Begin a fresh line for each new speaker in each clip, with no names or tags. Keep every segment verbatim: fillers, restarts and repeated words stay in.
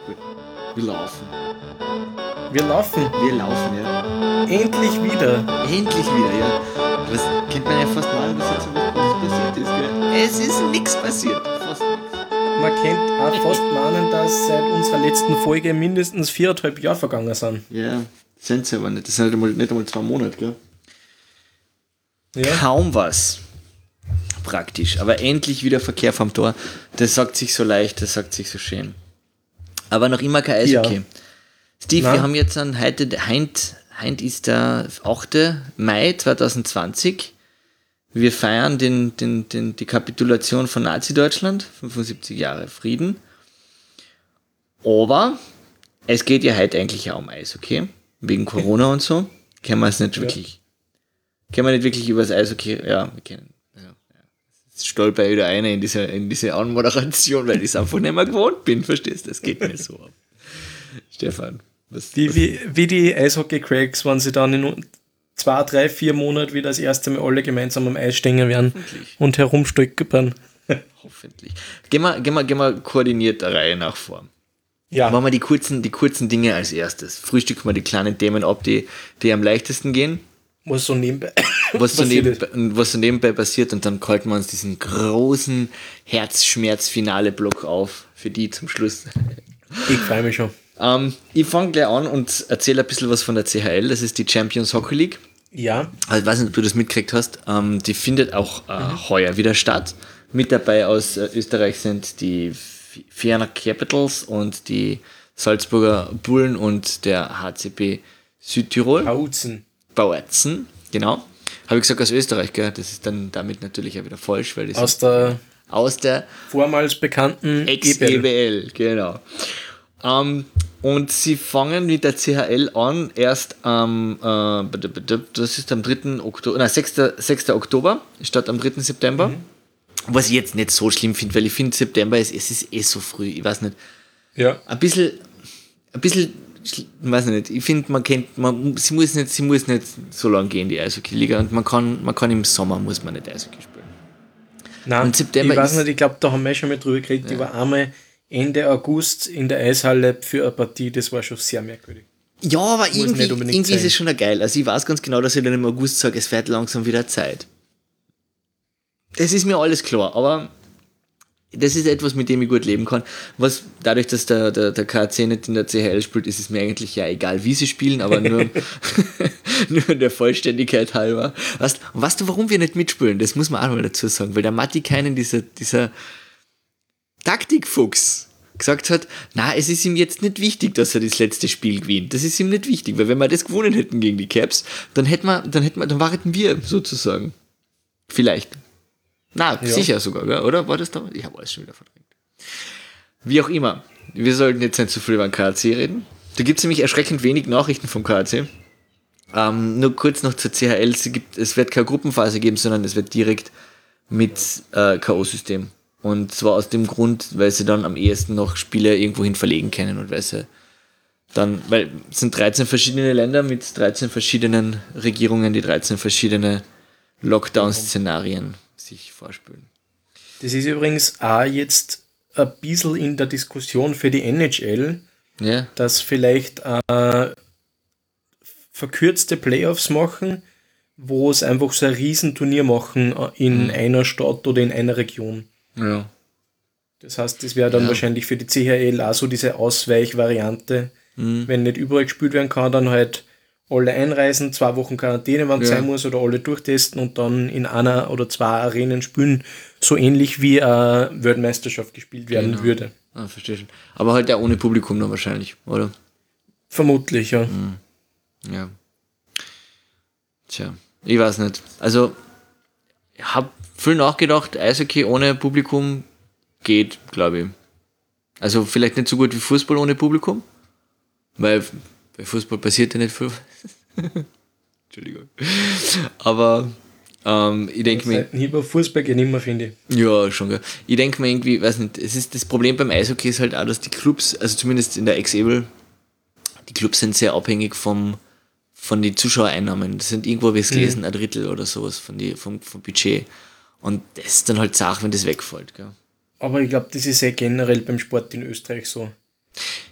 Gut. Wir laufen.
Wir laufen.
Wir laufen, ja.
Endlich wieder.
Endlich wieder, ja. Was kennt man ja fast mal, was jetzt so was passiert ist, gell? Es ist nichts passiert. Fast nichts.
Man kennt auch fast meinen, dass seit unserer letzten Folge mindestens viereinhalb Jahre vergangen sind.
Ja, sind sie aber nicht. Das sind halt einmal, nicht einmal zwei Monate, gell?
Ja.
Kaum was. Praktisch. Aber endlich wieder Verkehr vom Tor. Das sagt sich so leicht, das sagt sich so schön. Aber noch immer kein Eishockey.
Ja.
Steve,
Nein.
wir haben jetzt an heute, heint, heint ist der achte Mai zweitausendzwanzig. Wir feiern den, den, den, die Kapitulation von Nazi-Deutschland, fünfundsiebzig Jahre Frieden. Aber es geht ja heute eigentlich auch um Eishockey. Wegen Corona und so. Kennen wir es nicht wirklich. Ja. Kennen wir nicht wirklich über das Eishockey. Ja, wir kennen. Also, ja. Jetzt stolper ich wieder eine in diese, in diese Anmoderation, weil ich es einfach nicht mehr gewohnt bin. Verstehst du? Das geht mir so ab. Stefan. Was,
Die,
was?
wie, wie die Eishockey-Cracks, wenn sie dann in zwei, drei, vier Monaten wieder das erste Mal alle gemeinsam am Eis stehen werden und herumstolpern.
Hoffentlich. Gehen wir, gehen wir, gehen wir koordiniert der Reihe nach vor.
Ja.
Machen wir die kurzen, die kurzen Dinge als erstes. Frühstücken wir die kleinen Themen ab, die, die am leichtesten gehen.
Was so nebenbei
Was so,
passiert
nebenbei, was so nebenbei passiert, und dann halten wir uns diesen großen Herzschmerz-Finale-Block auf, für die zum Schluss.
Ich freue mich schon.
Ähm, ich fange gleich an und erzähle ein bisschen was von der C H L. Das ist die Champions Hockey League.
Ja.
Also, ich weiß nicht, ob du das mitgekriegt hast. Ähm, die findet auch äh, mhm. heuer wieder statt. Mit dabei aus äh, Österreich sind die Vienna Capitals und die Salzburger Bullen und der H C B Südtirol.
Bautzen.
Bautzen, genau. Habe ich gesagt aus Österreich, gell? Das ist dann damit natürlich auch wieder falsch, weil das
Aus der,
aus der
vormals bekannten
Ex-E B L, genau. Um, und sie fangen mit der C H L an, erst am, äh, das ist am dritten Oktober, nein, sechsten Oktober, statt am dritten September. Mhm. Was ich jetzt nicht so schlimm finde, weil ich finde, September ist, es ist eh so früh, ich weiß nicht.
Ja.
Ein bisschen, ein bisschen, ich weiß nicht, ich finde, man kennt, man, sie muss nicht, sie muss nicht so lange gehen, die Eishockey-Liga, und man kann, man kann im Sommer, muss man nicht Eishockey spielen.
Nein,
und September
ich weiß
ist,
nicht, ich glaube, da haben wir schon mal drüber geredet, ja. Ich war einmal Ende August in der Eishalle für eine Partie, das war schon sehr merkwürdig.
Ja, aber muss irgendwie, irgendwie ist es schon geil. Also ich weiß ganz genau, dass ich dann im August sage, es wird langsam wieder Zeit. Das ist mir alles klar, aber das ist etwas, mit dem ich gut leben kann. Was dadurch, dass der, der, der K C nicht in der C H L spielt, ist es mir eigentlich ja egal, wie sie spielen, aber nur, nur der Vollständigkeit halber. Weißt, weißt du, warum wir nicht mitspielen? Das muss man auch mal dazu sagen, weil der Matti Keinen, dieser, dieser Taktikfuchs, gesagt hat, na, es ist ihm jetzt nicht wichtig, dass er das letzte Spiel gewinnt. Das ist ihm nicht wichtig, weil wenn wir das gewonnen hätten gegen die Caps, dann hätten wir, dann hätten wir, dann warten wir sozusagen. Vielleicht. Na, ja. Sicher sogar, gell? Oder? War das da? Ich habe alles schon wieder verdrängt. Wie auch immer. Wir sollten jetzt nicht zu viel über den K C reden. Da gibt es nämlich erschreckend wenig Nachrichten vom K C. Ähm, nur kurz noch zur C H L. Es, gibt, es wird keine Gruppenphase geben, sondern es wird direkt mit äh, K O-System. Und zwar aus dem Grund, weil sie dann am ehesten noch Spiele irgendwohin verlegen können und weil sie dann, weil es sind dreizehn verschiedene Länder mit dreizehn verschiedenen Regierungen, die dreizehn verschiedene Lockdown-Szenarien sich vorspielen.
Das ist übrigens auch jetzt ein bisschen in der Diskussion für die N H L,
ja.
dass vielleicht äh, verkürzte Playoffs machen, wo es einfach so ein Riesenturnier machen in mhm. einer Stadt oder in einer Region.
Ja.
Das heißt, das wäre dann ja. wahrscheinlich für die C H L auch so diese Ausweichvariante. Mhm. Wenn nicht überall gespielt werden kann, dann halt alle einreisen, zwei Wochen Quarantäne, wenn es ja. sein muss, oder alle durchtesten und dann in einer oder zwei Arenen spielen, so ähnlich wie eine Weltmeisterschaft gespielt werden
genau.
würde.
Ah, verstehe schon. Aber halt ja ohne Publikum dann wahrscheinlich, oder?
Vermutlich, ja.
Mhm. Ja. Tja, ich weiß nicht. Also, ich habe viel nachgedacht, Eishockey ohne Publikum geht, glaube ich. Also vielleicht nicht so gut wie Fußball ohne Publikum, weil bei Fußball passiert ja nicht viel. Entschuldigung. Aber ähm, ich denke mir...
Über Fußball geht immer, finde ich.
Ja, schon, gell. Ich denke mir irgendwie, weiß nicht, es ist das Problem beim Eishockey ist halt auch, dass die Clubs, also zumindest in der Ex-E B L, die Clubs sind sehr abhängig vom von den Zuschauereinnahmen. Das sind irgendwo, wie es gelesen, mhm. ein Drittel oder sowas von die, vom, vom Budget. Und das ist dann halt Sache, wenn das wegfällt. Gell?
Aber ich glaube, das ist ja generell beim Sport in Österreich so.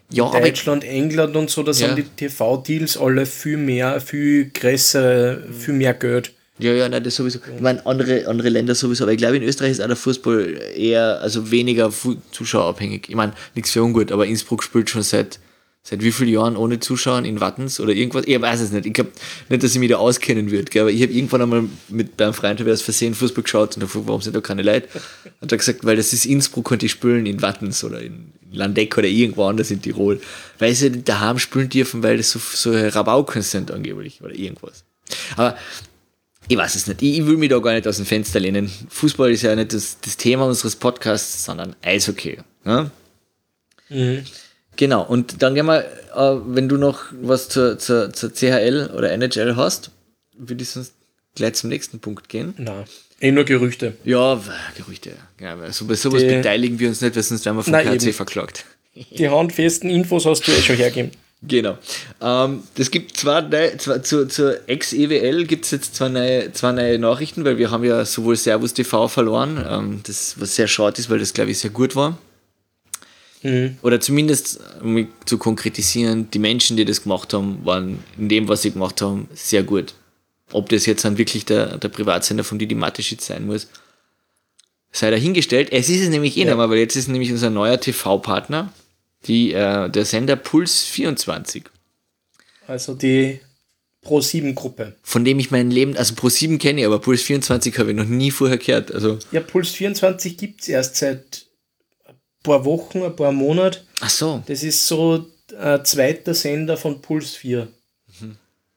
Ja,
Deutschland, aber, England und so, da sind
ja.
die T V-Deals alle viel mehr, viel größer, viel mehr Geld.
Ja, ja, nein, das sowieso. Ich meine, andere, andere Länder sowieso, aber ich glaube, in Österreich ist auch der Fußball eher, also weniger Fu- zuschauerabhängig. Ich meine, nichts für ungut, aber Innsbruck spielt schon seit, seit wie vielen Jahren ohne Zuschauer in Wattens oder irgendwas? Ich weiß es nicht. Ich glaube nicht, dass ich mich da auskennen würde, aber ich habe irgendwann einmal mit beim Freund aus Versehen Fußball geschaut und gefragt, warum sind da keine Leute? Hat er gesagt, weil das ist Innsbruck und die spielen in Wattens oder in Landeck oder irgendwo anders in Tirol. Weil sie daheim spielen dürfen, weil das so, so Rabauken sind angeblich oder irgendwas. Aber ich weiß es nicht. Ich, ich will mich da gar nicht aus dem Fenster lehnen. Fußball ist ja nicht das, das Thema unseres Podcasts, sondern Eishockey. Ja?
Mhm.
Genau. Und dann gehen wir, äh, wenn du noch was zur, zur, zur C H L oder N H L hast, würde ich sonst gleich zum nächsten Punkt gehen.
Nein, eh nur Gerüchte.
Ja, Gerüchte. Ja, weil so, bei sowas die, beteiligen wir uns nicht, weil sonst werden wir vom K C verklagt.
Die handfesten Infos hast du eh schon hergegeben.
Genau. Ähm, das gibt zwei, neue, zwei zur, zur Ex-E W L gibt es jetzt zwei neue, zwei neue Nachrichten, weil wir haben ja sowohl Servus T V verloren, ähm, das was sehr schade ist, weil das glaube ich sehr gut war. Mhm. Oder zumindest, um zu konkretisieren, die Menschen, die das gemacht haben, waren in dem, was sie gemacht haben, sehr gut. Ob das jetzt dann wirklich der, der Privatsender von Didi Mateschitz sein muss, sei dahingestellt. Es ist es nämlich eh ja. nicht mehr, weil jetzt ist nämlich unser neuer T V-Partner, die, äh, der Sender Puls vierundzwanzig.
Also die Pro sieben Gruppe.
Von dem ich mein Leben, also Pro sieben kenne ich, aber Puls vierundzwanzig habe ich noch nie vorher gehört. Also
ja, Puls vierundzwanzig gibt es erst seit ein paar Wochen, ein paar Monaten.
Ach so.
Das ist so ein zweiter Sender von Puls vier.
Mhm.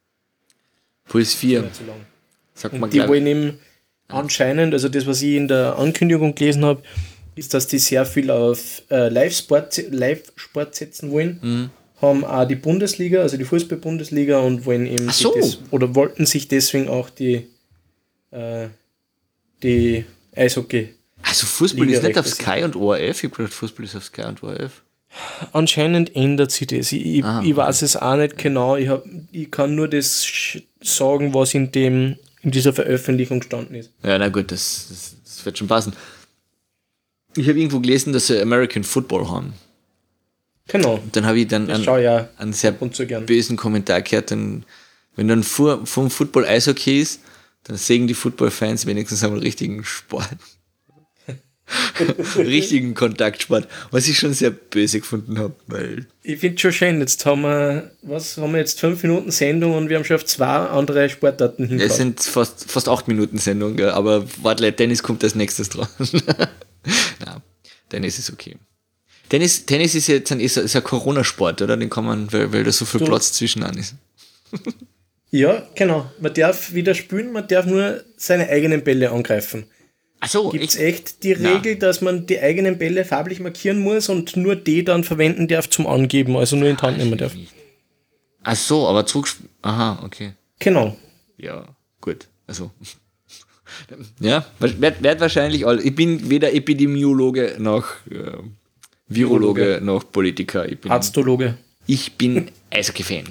Puls vier.
Sag mal, die wollen ihm anscheinend, also das, was ich in der Ankündigung gelesen habe, ist, dass die sehr viel auf äh, Live-Sport, Live-Sport setzen wollen. Mhm. Haben auch die Bundesliga, also die Fußball-Bundesliga und wollen eben
Ach so.
das, oder wollten sich deswegen auch die, äh, die Eishockey.
Also Fußball ist nicht auf Sky und O R F? Ich habe gedacht, Fußball ist auf Sky und O R F.
Anscheinend ändert sich das. Ich, ich, ich weiß es auch nicht genau. Ich, hab, ich kann nur das sagen, was in, dem, in dieser Veröffentlichung gestanden ist.
Ja, na gut, das, das, das wird schon passen. Ich habe irgendwo gelesen, dass sie American Football haben.
Genau.
Und dann habe ich dann einen,
ja
einen sehr bösen Kommentar gehört, dann, wenn dann vor, vom Football Eishockey ist, dann sehen die Football-Fans wenigstens einmal richtigen Sport. richtigen Kontaktsport, was ich schon sehr böse gefunden habe. Weil
ich finde es schon schön, jetzt haben wir, was, haben wir jetzt fünf Minuten Sendung und wir haben schon auf zwei andere Sportarten
hingekommen. Es sind fast, fast acht Minuten Sendung, gell? Aber warte, Tennis kommt als nächstes dran. Nein, Tennis ist okay. Tennis, Tennis ist jetzt ein, ist ein, ist ein Corona-Sport, oder? Den kann man, weil, weil da so viel du. Platz zwischenan ist.
Ja, genau. Man darf wieder spielen, man darf nur seine eigenen Bälle angreifen.
Ach so,
gibt es echt die Regel, Na. dass man die eigenen Bälle farblich markieren muss und nur die dann verwenden darf zum Angeben, also nur in die Hand nehmen darf.
Ach so, aber zurück... Aha, okay.
Genau.
Ja, gut. Also... Ja, wird, wird wahrscheinlich all. Ich bin weder Epidemiologe noch äh, Virologe noch Politiker. Ich bin,
Arztologe.
Ich bin Eishockey-Fan.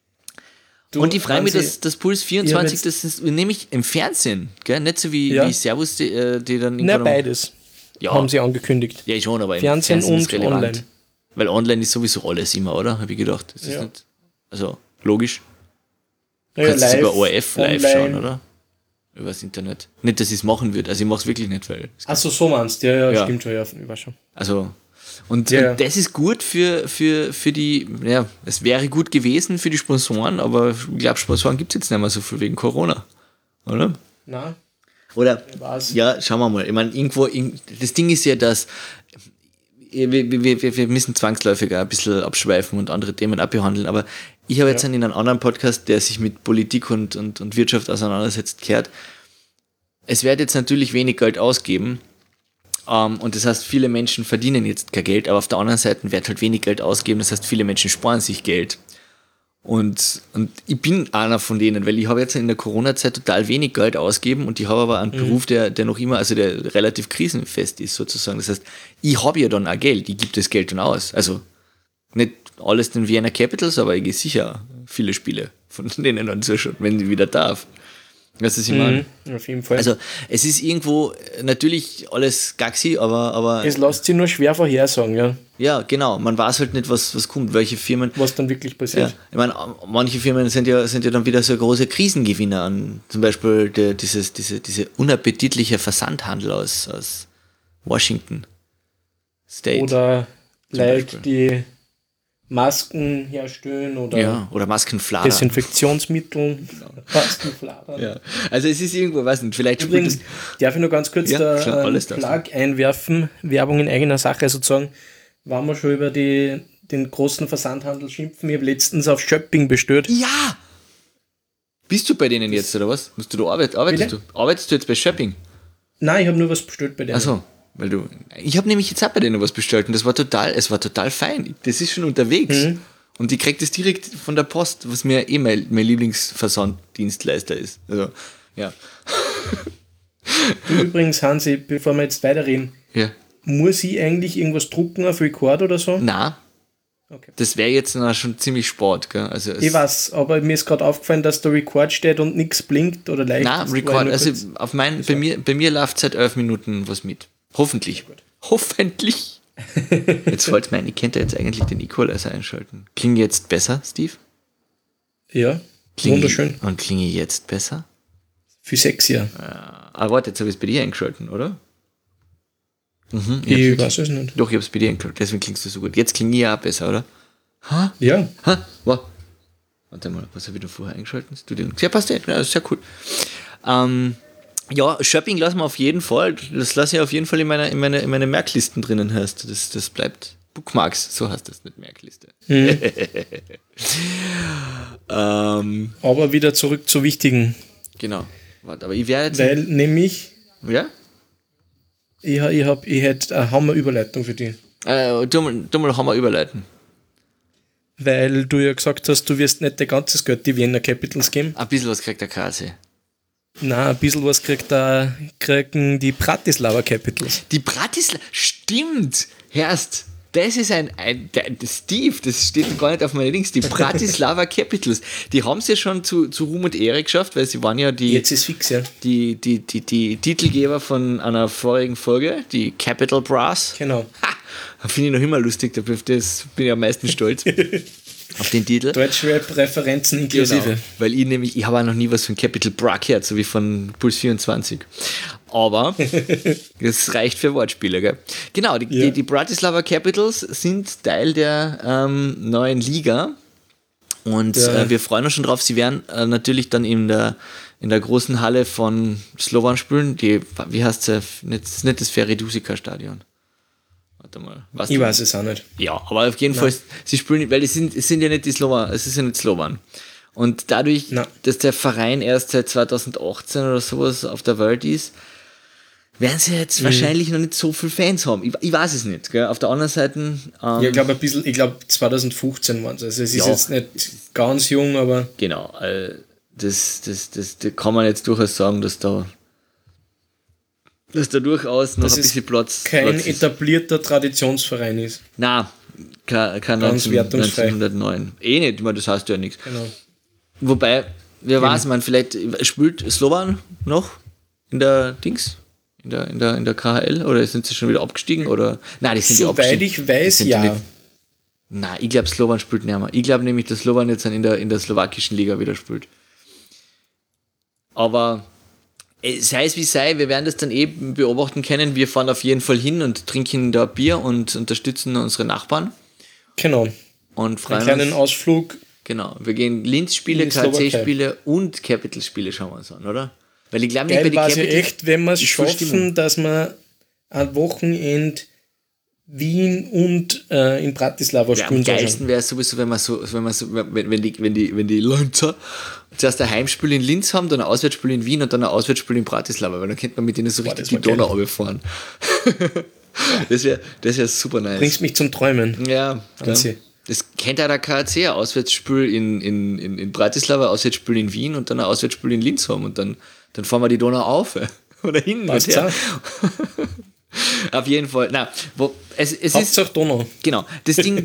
Und ich freue mich, dass das Puls vierundzwanzig, das ist nämlich im Fernsehen, gell? Nicht so wie, ja. wie Servus, die, die dann...
Na, beides.
Ja.
Haben sie angekündigt.
Ja, schon, aber im
Fernsehen,
Fernsehen
und
ist relevant.
Online.
Weil online ist sowieso alles immer, oder? Habe ich gedacht. Das ist
ja.
nicht, also, logisch. Du
ja,
kannst
live,
es über O R F live
online.
schauen, oder? Über das Internet. Nicht, dass ich es machen würde. Also ich mache es wirklich nicht, weil...
Achso, so meinst du. Ja, ja, ja, stimmt schon. Ja, ich weiß schon.
Also... Und,
ja.
und das ist gut für, für, für die, ja, es wäre gut gewesen für die Sponsoren, aber ich glaube, Sponsoren gibt es jetzt nicht mehr so viel wegen Corona, oder?
Nein.
Oder, ja, schauen wir mal. Ich meine, irgendwo, das Ding ist ja, dass wir, wir, wir, wir müssen zwangsläufig auch ein bisschen abschweifen und andere Themen abbehandeln, aber ich habe jetzt ja. in einem anderen Podcast, der sich mit Politik und, und, und Wirtschaft auseinandersetzt, gehört, es wird jetzt natürlich wenig Geld ausgeben. Um, und das heißt, viele Menschen verdienen jetzt kein Geld, aber auf der anderen Seite wird halt wenig Geld ausgeben, das heißt, viele Menschen sparen sich Geld. Und, und ich bin einer von denen, weil ich habe jetzt in der Corona-Zeit total wenig Geld ausgegeben und ich habe aber einen mhm. Beruf, der, der noch immer, also der relativ krisenfest ist sozusagen. Das heißt, ich habe ja dann auch Geld, ich gebe das Geld dann aus. Also nicht alles den Vienna Capitals, aber ich gehe sicher viele Spiele von denen dann zuschauen, wenn ich wieder darf. Weißt du, was ich meine?
Mhm, auf jeden Fall.
Also, es ist irgendwo natürlich alles gaxi, aber, aber.
Es lässt sich nur schwer vorhersagen, ja.
Ja, genau. Man weiß halt nicht, was, was kommt, welche Firmen.
Was dann wirklich passiert.
Ja. Ich meine, manche Firmen sind ja, sind ja dann wieder so große Krisengewinner an. Zum Beispiel der, dieses, diese, diese unappetitliche Versandhandel aus, aus Washington State.
Oder Leute,
Beispiel.
die Masken herstellen oder
ja, oder Maskenflader.
Desinfektionsmittel. Maskenflader.
Ja. Also es ist irgendwo, weiß nicht, vielleicht
Übrigens, darf ich noch ganz kurz
Ja,
da
klar,
einen
alles darfst du.
Plug einwerfen, Werbung in eigener Sache sozusagen, waren wir schon über die, den großen Versandhandel schimpfen. Ich habe letztens auf Shopping bestellt.
Ja! Bist du bei denen jetzt, oder was? Musst du da arbeiten? Arbeitest
Bitte?
du? Arbeitest du jetzt bei Shopping?
Nein, ich habe nur was bestellt bei denen.
Achso, weil du. Ich habe nämlich jetzt auch bei denen was bestellt und das war total, es war total fein. Das ist schon unterwegs.
Mhm.
Und ich krieg das direkt von der Post, was mir eh mein, mein Lieblingsversanddienstleister ist. Also, ja.
Du übrigens, Hansi, bevor wir jetzt weiterreden,
Ja.
muss ich eigentlich irgendwas drucken auf Record oder so?
Na,
Okay.
das wäre jetzt noch schon ziemlich Sport, gell? Also es,
Ich weiß, aber mir ist gerade aufgefallen, dass da Record steht und nichts blinkt oder leicht.
Na,
ist.
Record,
Nur
also
kurz-
auf mein, bei mir, bei mir läuft seit elf Minuten was mit. Hoffentlich. Hoffentlich. Jetzt fällt mir ein, ich könnte jetzt eigentlich den Equalizer einschalten. Klinge jetzt besser, Steve?
Ja,
Klinge
wunderschön.
Und klinge jetzt besser?
Für sechs Jahre.
Ah, warte, jetzt habe ich es bei dir eingeschalten, oder? Mhm,
Ich
ich hab's
weiß es nicht.
Doch, ich habe es bei dir eingeschaltet, deswegen klingst du so gut. Jetzt klinge ich auch besser, oder? Ha?
Ja,
Ha? Wow. Warte mal, was habe ich da vorher eingeschaltet? Studio. Ja, passt ja, ja, das ist ja cool. Ähm, ja, Shopping lassen wir auf jeden Fall. Das lasse ich auf jeden Fall in meiner in meine, in meine Merklisten drinnen, heißt das. Das bleibt Bookmarks, so heißt das, nicht Merkliste.
Mhm.
ähm,
aber wieder zurück zu wichtigen.
genau. Warte, aber ich werde jetzt.
Weil nämlich,
Ja?
ich, ha- ich, hab, ich hätte eine Hammer-Überleitung für dich.
Äh, du mal, du mal Hammer überleiten.
Weil du ja gesagt hast, du wirst nicht dein ganzes Geld die Vienna Capitals geben.
Ein bisschen was kriegt der K C.
Nein, ein bisschen was kriegt da, kriegen die Bratislava Capitals.
Die Bratislava, stimmt, Herst, das ist ein, ein der, der Steve, das steht gar nicht auf meiner Links, die Bratislava Capitals, die haben es ja schon zu, zu Ruhm und Ehre geschafft, weil sie waren ja die,
Jetzt ist fix, ja.
die, die, die, die Titelgeber von einer vorigen Folge, die Capital Brass.
Genau.
Ha, finde ich noch immer lustig, da bin ich- das bin ich am meisten stolz auf den Titel.
Deutschrap-Referenzen inklusive.
Genau, weil ich nämlich, ich habe auch noch nie was von Capital Bra gehört, so wie von Puls vierundzwanzig. Aber das reicht für Wortspiele, gell? Genau, die,
Ja.
die, die Bratislava Capitals sind Teil der ähm, neuen Liga und
Ja.
äh, wir freuen uns schon drauf. Sie werden äh, natürlich dann in der, in der großen Halle von Slovan spielen, die, wie heißt sie? Nicht, nicht das Feridusika Stadion. Warte mal. Weißt
Ich
du?
weiß es auch nicht.
Ja, aber auf jeden Fall, sie spielen, weil es sind, es sind ja nicht die Slowan, es ist ja nicht Slowan. Und dadurch,
Na.
dass der Verein erst seit zweitausendachtzehn oder sowas auf der Welt ist, werden sie jetzt wahrscheinlich noch nicht so viele Fans haben. Ich, ich weiß es nicht. Gell? Auf der anderen Seite. Ähm,
Ja, ich glaube ein bisschen, ich glaube zwanzig fünfzehn waren es. Also es ist
Ja.
jetzt nicht ganz jung, aber
Genau. Äh, das, das, das, das kann man jetzt durchaus sagen, dass da, dass da durchaus noch
Das
ein
ist
bisschen Platz,
kein
Platz ist.
etablierter Traditionsverein ist.
Nein, kein, kein
Ganz
neunzehn,
wertungsfrei.
neunzehnhundertneun. Eh nicht, ich meine, das heißt ja nichts.
Genau.
Wobei, wer weiß, man, vielleicht spielt Slovan noch in der Dings, in der, in der, in der K H L oder sind sie schon wieder abgestiegen? Oder? Nein, die sind ja
Soweit
abgestiegen.
ich weiß,
Sind die
ja.
nicht- Nein, ich glaube, Slovan spielt nicht mehr. Ich glaube nämlich, dass Slovan jetzt dann in der, in der slowakischen Liga wieder spielt. Aber äh, sei es wie sei, wir werden das dann eben beobachten können. Wir fahren auf jeden Fall hin und trinken da Bier und unterstützen unsere Nachbarn
Genau.
und
Einen
freuen
kleinen
uns.
Ausflug.
Genau, wir gehen Linz-Spiele,
In die Slowakei.
K C-Spiele und Capital-Spiele schauen wir uns an, oder? Weil ich glaube nicht, bei
Geil
den
war es ja
Capital
echt, wenn wir es
ist voll
schaffen,
Stimmung.
dass wir ein Wochenende Wien und äh, in Bratislava
Ja, am
spielen.
geilsten wäre es sowieso, wenn man so, wenn man so, wenn, wenn die, wenn die, wenn die Linzer zuerst ein Heimspiel in Linz haben, dann ein Auswärtsspiel in Wien und dann ein Auswärtsspiel in Bratislava, weil dann könnte man mit denen so
Boah,
richtig
das
die
war geil.
Donau runterfahren. Das wäre, das wäre super nice.
Bringst mich zum Träumen.
Ja, klar.
Hansi.
Das kennt auch der K C, ein Auswärtsspiel in, in, in, in Bratislava, ein Auswärtsspiel in Wien und dann ein Auswärtsspiel in Linz haben und dann, dann fahren wir die Donau auf. Oder hin und
Passt
her. Auf jeden Fall. Na, wo, es, es ist,
Hauptsache Donau.
genau, das Ding,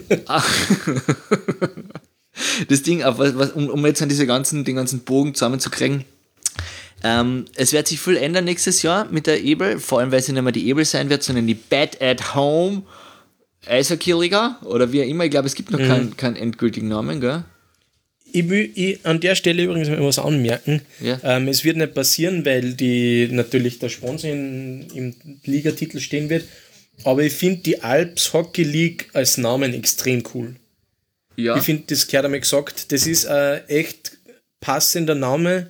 das Ding, auf was, was, um, um jetzt an diese ganzen, den ganzen Bogen zusammenzukriegen, Ähm, es wird sich viel ändern nächstes Jahr mit der Ebel, vor allem weil sie nicht mehr die Ebel sein wird, sondern die Bad at Home Eishockey-Liga oder wie auch immer. Ich glaube, es gibt noch mhm. keinen, keinen endgültigen Namen, gell?
Ich will ich an der Stelle übrigens mal was anmerken.
Ja.
Ähm, es wird nicht passieren, weil die natürlich der Sponsor in, im Ligatitel stehen wird. Aber ich finde die Alps Hockey League als Namen extrem cool.
Ja.
Ich finde, das gehört einmal gesagt, das ist ein echt passender Name.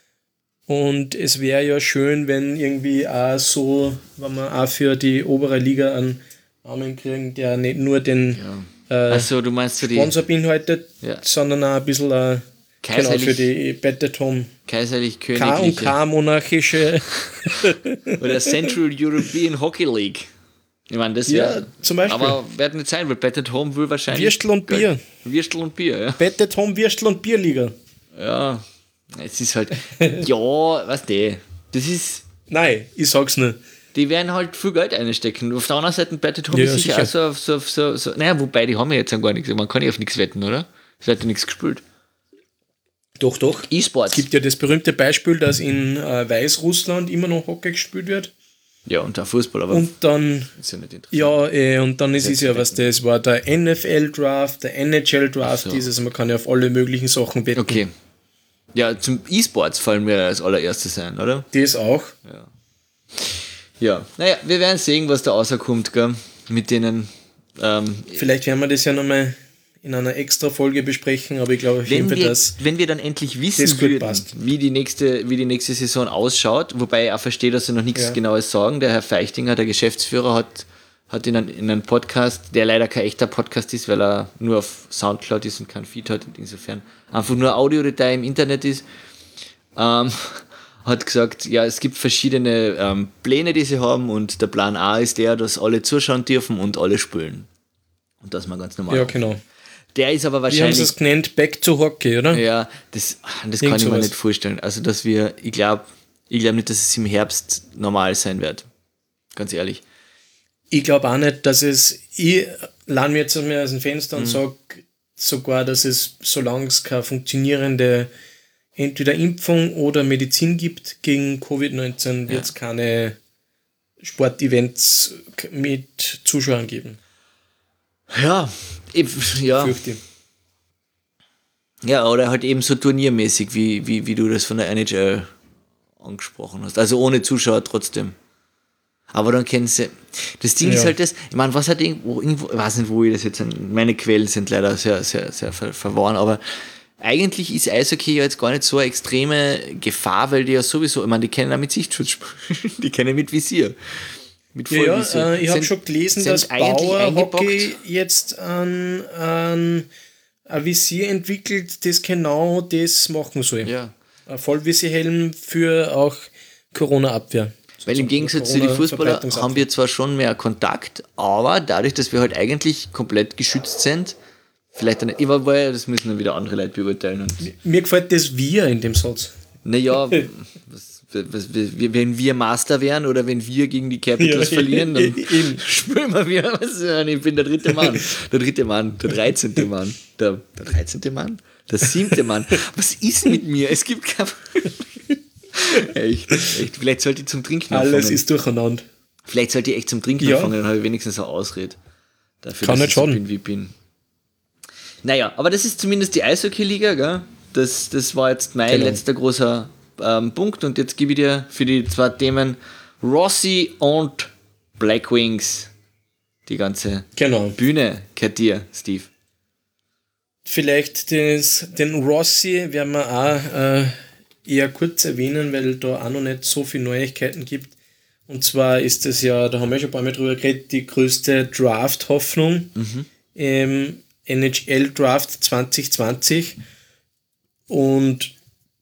Und es wäre ja schön, wenn irgendwie auch so, wenn wir auch für die obere Liga einen Namen kriegen, der nicht nur den
ja.
Äh,
also, du meinst so die
Sponsor beinhaltet, ja. sondern auch ein bisschen äh, genau, für die Bad at Home.
Kaiserlich
K- und
königliche.
K-monarchische.
Oder Central European Hockey League. Ich meine, das
ja,
wäre.
zum Beispiel.
Aber wird nicht sein, weil Bad at Home will wahrscheinlich.
Würstel und Bier.
Würstel und Bier, ja.
Bad at Home, Würstel und Bierliga.
Ja, es ist halt. ja, weißt du, das ist.
Nein, ich sag's nicht.
Die werden halt viel Geld einstecken. Auf der anderen Seite, Bad at Home
ja,
ist sicher,
sicher.
auch so, so, so, so. Naja, wobei, die haben ja jetzt gar nichts. Man kann ja auf nichts wetten, oder? Es wird ja nichts gespielt.
Doch, doch.
E-Sports.
Es gibt ja das berühmte Beispiel, dass in äh, Weißrussland immer noch Hockey gespielt wird.
Ja, und der Fußball, aber.
Und dann.
Ist ja nicht interessant.
Ja, eh, und dann ist es ja, was das war, der N F L-Draft, der N H L-Draft, so. Dieses, man kann ja auf alle möglichen Sachen wetten.
Okay. Ja, zum E-Sports fallen wir als allererstes ein, oder?
Das auch.
Ja. Ja, naja, wir werden sehen, was da rauskommt, gell, mit denen. Ähm,
Vielleicht werden wir das ja nochmal in einer extra Folge besprechen, aber ich glaube auf jeden
wenn
Fall,
wir,
dass
wenn wir dann endlich wissen
das gut
würden,
passt.
wie die nächste, wie die nächste Saison ausschaut, wobei ich auch verstehe, dass sie noch nichts
Ja.
Genaues sagen. Der Herr Feichtinger, der Geschäftsführer, hat, hat in, einen, in einem Podcast, der leider kein echter Podcast ist, weil er nur auf Soundcloud ist und kein Feed hat, insofern einfach nur Audiodatei im Internet ist, ähm, hat gesagt, ja, es gibt verschiedene ähm, Pläne, die sie haben, und der Plan A ist der, dass alle zuschauen dürfen und alle spielen. Und das mal ganz normal.
Ja, genau.
Der ist aber
Wie haben
wahrscheinlich...
sie es genannt? Back to Hockey, oder?
Ja, das, das kann
Irgend
ich mir
sowas.
nicht vorstellen. Also, dass wir, ich glaube ich glaub nicht, dass es im Herbst normal sein wird. Ganz ehrlich.
Ich glaube auch nicht, dass es, ich lade mir jetzt mal aus dem Fenster und
Mhm.
sage sogar, dass es, solange es keine funktionierende entweder Impfung oder Medizin gibt gegen Covid neunzehn, wird es
Ja.
keine Sportevents k- mit Zuschauern geben.
Ja, ich, ja.
Fürchte ich.
Ja, oder halt eben so turniermäßig, wie, wie, wie du das von der N H L angesprochen hast. Also ohne Zuschauer trotzdem. Aber dann kennen sie. Das Ding
Ja.
ist halt das, ich meine, was hat irgendwo, irgendwo, ich weiß nicht, wo ich das jetzt, meine Quellen sind leider sehr, sehr, sehr ver- verworren, aber eigentlich ist Eishockey ja jetzt gar nicht so eine extreme Gefahr, weil die ja sowieso, ich meine, die können auch mit Sichtschutz spielen, die können mit Visier. Mit
Ja,
Vollvisier.
ja, äh, ich habe
Sind-
schon gelesen,
sind
dass
eigentlich
Bauer
eingebockt.
Hockey jetzt ein, ein, ein Visier entwickelt, das genau das machen soll.
Ja.
Ein Vollvisierhelm für auch Corona-Abwehr.
Weil im Gegensatz zu den Fußballern haben wir zwar schon mehr Kontakt, aber dadurch, dass wir halt eigentlich komplett geschützt sind, vielleicht dann, ich war, weil das müssen dann wieder andere Leute beurteilen. Und,
Mir gefällt das Wir in dem Satz.
naja, was, was, wenn wir Master wären oder wenn wir gegen die Capitals
Ja,
verlieren, dann
eben.
spüren wir wieder, was, ich bin der dritte Mann, der dritte Mann, der dreizehnte Mann, der, der dreizehnte Mann, der siebte Mann. Was ist mit mir? Es gibt kein... Echt, echt. Vielleicht sollte ich zum Trinken
Alles
anfangen.
ist durcheinander.
Vielleicht sollte ich echt zum Trinken
Ja.
anfangen, dann habe ich wenigstens eine Ausrede. Dafür,
Kann
dass
nicht
ich so
schaden.
bin, wie ich bin. Naja, aber das ist zumindest die Eishockey-Liga, gell? Das, das war jetzt mein
Genau.
letzter großer ähm, Punkt, und jetzt gebe ich dir für die zwei Themen Rossi und Black Wings die ganze
Genau.
Bühne. Gehört dir, Steve.
Vielleicht das, den Rossi werden wir auch äh, eher kurz erwähnen, weil da auch noch nicht so viele Neuigkeiten gibt. Und zwar ist es ja, da haben wir schon ein paar Mal drüber geredet, die größte Draft-Hoffnung im N H L-Draft zwanzig zwanzig. Und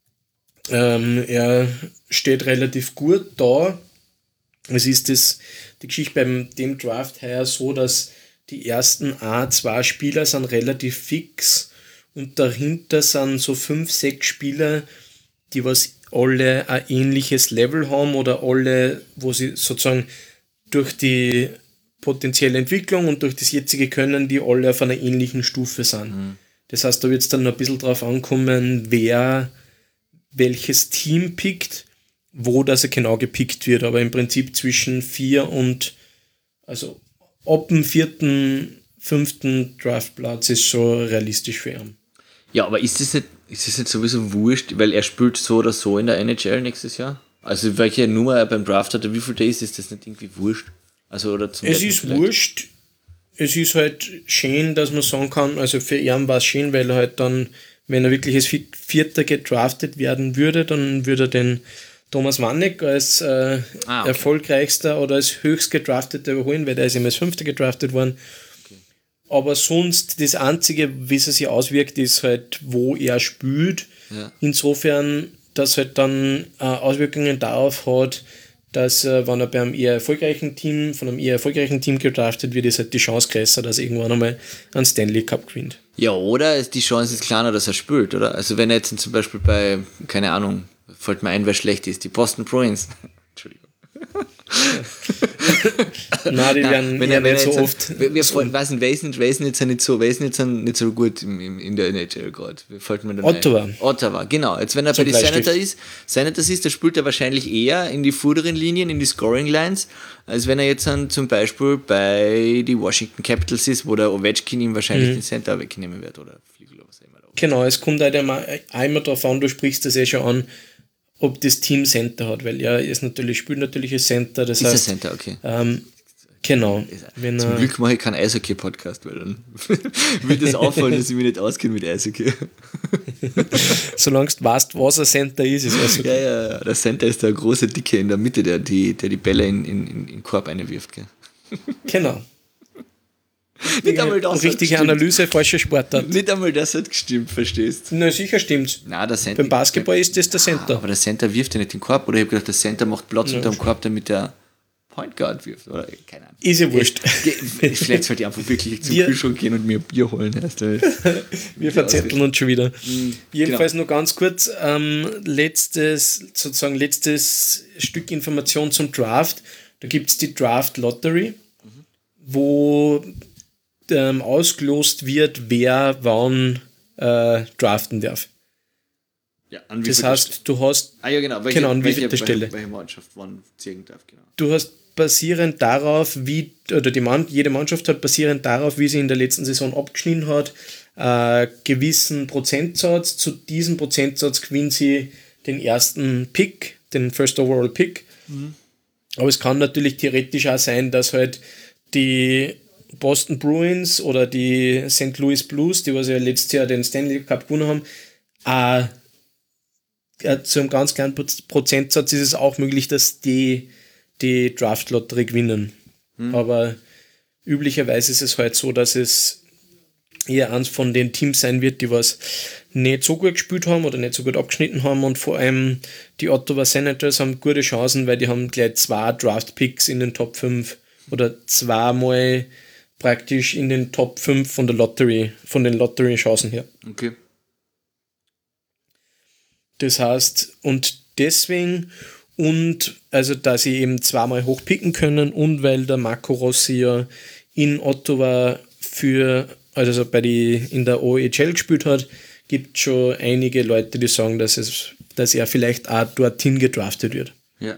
ähm, er steht relativ gut da. Es ist das, die Geschichte beim dem Draft heuer so, dass die ersten A zwei Spieler sind relativ fix und dahinter sind so fünf, sechs Spieler, die was alle ein ähnliches Level haben oder alle, wo sie sozusagen durch die potenzielle Entwicklung und durch das jetzige Können, die alle auf einer ähnlichen Stufe sind.
Mhm.
Das heißt, da wird es dann noch ein bisschen drauf ankommen, wer welches Team pickt. wo das er genau gepickt wird, aber im Prinzip zwischen vier und, also ab dem vierten, fünften Draftplatz ist schon realistisch für ihn.
Ja, aber ist das nicht, ist das nicht sowieso wurscht, weil er spielt so oder so in der N H L nächstes Jahr? Also welche Nummer er beim Draft hat, wie viel Days ist das nicht irgendwie wurscht? Also, oder zum
es ist vielleicht? wurscht, es ist halt schön, dass man sagen kann, also für ihn war es schön, weil er halt dann, wenn er wirklich als Vierter gedraftet werden würde, dann würde er den Thomas Vanek als äh, ah, okay. erfolgreichster oder als höchst gedrafteter überholen, weil der ist immer als Fünfter gedraftet worden. Okay. Aber sonst das Einzige, wie es sich auswirkt, ist halt, wo er spielt. Ja. Insofern, dass halt dann äh, Auswirkungen darauf hat, dass äh, wenn er bei einem eher erfolgreichen Team, von einem eher erfolgreichen Team gedraftet wird, ist halt die Chance größer, dass er irgendwann einmal einen Stanley Cup gewinnt.
Ja, oder ist die Chance ist kleiner, dass er spielt, oder? Also wenn er jetzt zum Beispiel bei, keine Ahnung, fällt mir ein, wer schlecht ist, die Boston Bruins. Entschuldigung.
Nein, die werden
wenn
er,
wenn
nicht so
ein,
oft.
Wir, wir so weiß nicht, wer ist nicht, wer ist nicht, nicht so, wer ist nicht, nicht so gut im, im, in der N H L gerade?
Ottawa.
Ein? Ottawa, genau. Jetzt wenn er bei den Senators ist, Senators ist, da spielt er wahrscheinlich eher in die vorderen Linien, in die Scoring Lines, als wenn er jetzt dann zum Beispiel bei die Washington Capitals ist, wo der Ovechkin ihm wahrscheinlich mhm. den Center wegnehmen wird oder Fliegel oder was immer.
Genau, es kommt halt einmal, einmal darauf an, du sprichst das eh schon an, ob das Team Center hat, weil er ist natürlich, spielt natürlich als Center, das
ist
heißt...
Ist ein Center, okay.
Ähm, genau.
Wenn, Zum äh, Glück mache ich keinen Eishockey-Podcast, weil dann wird das auffallen, dass ich mich nicht auskenne mit Eishockey.
Solange du weißt, was ein Center ist, ist Eishockey.
Ja, ja, ja, der Center ist der große Dicke in der Mitte, der die, der die Bälle in, in, in den Korb einwirft. Gell?
Genau.
Nicht einmal das
richtige Analyse, falsche Sportart.
Nicht einmal das hat gestimmt, verstehst du?
Na, sicher stimmt's.
Nein, der Center,
beim Basketball ist das der Center.
Aber der Center wirft ja nicht den Korb, oder ich habe gedacht, der Center macht Platz ja. unter dem Korb, damit der Point Guard wirft, oder keine Ahnung.
Ist ja wurscht.
Vielleicht sollte ich einfach wirklich zum Kühlschrank gehen und mir ein Bier holen. Erst,
wir verzetteln uns schon wieder. Mhm, Jedenfalls genau. Nur ganz kurz, ähm, letztes, sozusagen letztes Stück Information zum Draft. Da gibt es die Draft Lottery, mhm. wo ähm, ausgelost wird, wer wann äh, draften darf.
Ja, an wie
das heißt, du hast
ah, ja, genau, welche,
genau, an
welche,
welcher Stelle.
Welche Mannschaft wann ziehen darf, genau.
Du hast basierend darauf, wie, oder die Mann, jede Mannschaft hat basierend darauf, wie sie in der letzten Saison abgeschnitten hat, äh, gewissen Prozentsatz. Zu diesem Prozentsatz gewinnt sie den ersten Pick, den First Overall Pick. Mhm. Aber es kann natürlich theoretisch auch sein, dass halt die Boston Bruins oder die Saint Louis Blues, die was ja letztes Jahr den Stanley Cup gewonnen haben, äh, zu einem ganz kleinen Prozentsatz ist es auch möglich, dass die die Draft-Lotterie gewinnen. Hm. Aber üblicherweise ist es halt so, dass es eher eins von den Teams sein wird, die was nicht so gut gespielt haben oder nicht so gut abgeschnitten haben, und vor allem die Ottawa Senators haben gute Chancen, weil die haben gleich zwei Draft-Picks in den Top fünf oder zweimal praktisch in den Top fünf von der Lottery, von den Lottery-Chancen her.
Okay.
Das heißt, und deswegen, und also da sie eben zweimal hochpicken können, und weil der Marco Rossi ja in Ottawa für, also bei die in der O H L gespielt hat, gibt es schon einige Leute, die sagen, dass es, dass er vielleicht auch dorthin gedraftet wird.
Ja.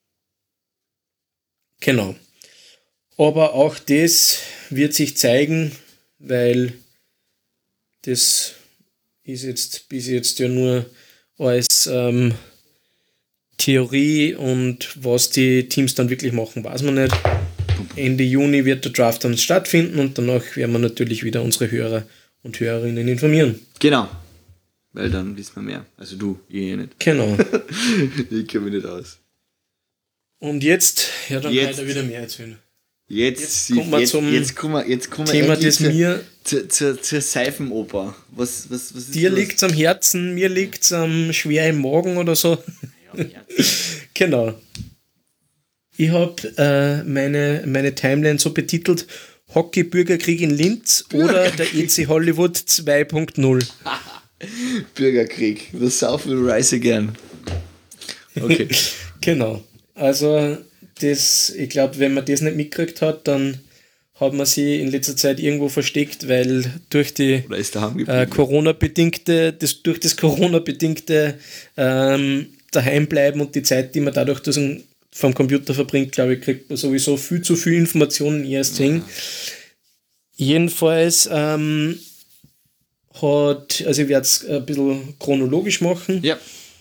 Genau. Aber auch das wird sich zeigen, weil das ist jetzt bis jetzt ja nur als ähm, Theorie, und was die Teams dann wirklich machen, weiß man nicht. Ende Juni wird der Draft dann stattfinden, und danach werden wir natürlich wieder unsere Hörer und Hörerinnen informieren.
Genau, weil dann wissen wir mehr. Also du, ich eh nicht.
Genau.
Ich kenne mich nicht aus.
Und jetzt, ja, dann
jetzt,
kann ich wieder mehr erzählen.
Jetzt,
jetzt kommen wir
jetzt,
zum
jetzt kommen wir, jetzt kommen wir
Thema, das
zur,
mir
zur, zur, zur Seifenoper. Was, was, was ist
dir
das?
liegt es am Herzen, mir liegt es am schwer im Magen oder so. Ja, genau. Ich habe äh, meine, meine Timeline so betitelt: Hockey-Bürgerkrieg in Linz oder der E C Hollywood zwei Punkt null.
Bürgerkrieg. The South will rise again. Okay.
Genau. Also das, ich glaube, wenn man das nicht mitgekriegt hat, dann hat man sie in letzter Zeit irgendwo versteckt, weil durch die äh, Corona-bedingte, das, durch das Corona-bedingte ähm, daheim bleiben und die Zeit, die man dadurch das vom Computer verbringt, glaube ich, kriegt man sowieso viel zu viel Informationen erst hin. Jedenfalls ähm, hat, also ich werde es ein bisschen chronologisch machen.
Ja.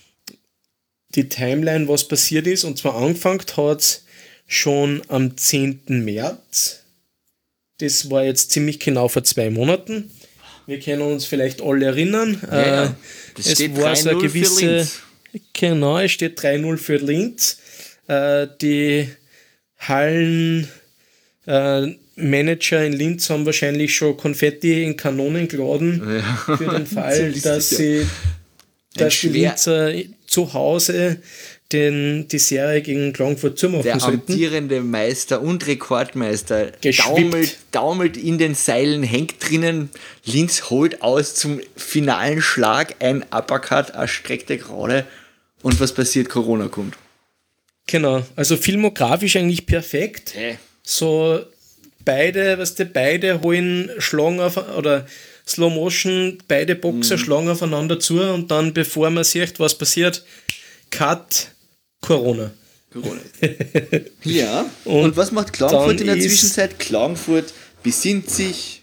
Die Timeline, was passiert ist, und zwar angefangen hat es schon am zehnten März. Das war jetzt ziemlich genau vor zwei Monaten. Wir können uns vielleicht alle erinnern.
Ja, ja.
Das es steht war so eine gewisse, genau, es steht drei null für Linz. Äh, die Hallen äh, Manager in Linz haben wahrscheinlich schon Konfetti in Kanonen geladen, ja, für den Fall, dass sie dass die Linzer zu Hause den, die Serie gegen Klagenfurt zumachen
der
sollten.
Der amtierende Meister und Rekordmeister daumelt, daumelt in den Seilen, hängt drinnen. Linz holt aus zum finalen Schlag, ein Uppercut, eine streckte Gerade. Und was passiert? Corona kommt.
Genau, also filmografisch eigentlich perfekt.
Hey.
So beide, was die beide holen, schlagen auf, oder Slow Motion, beide Boxer mhm. schlagen aufeinander zu und dann, bevor man sieht, was passiert, Cut, Corona.
Corona. Ja, und, und was macht Klagenfurt in der Zwischenzeit? Klagenfurt besinnt sich,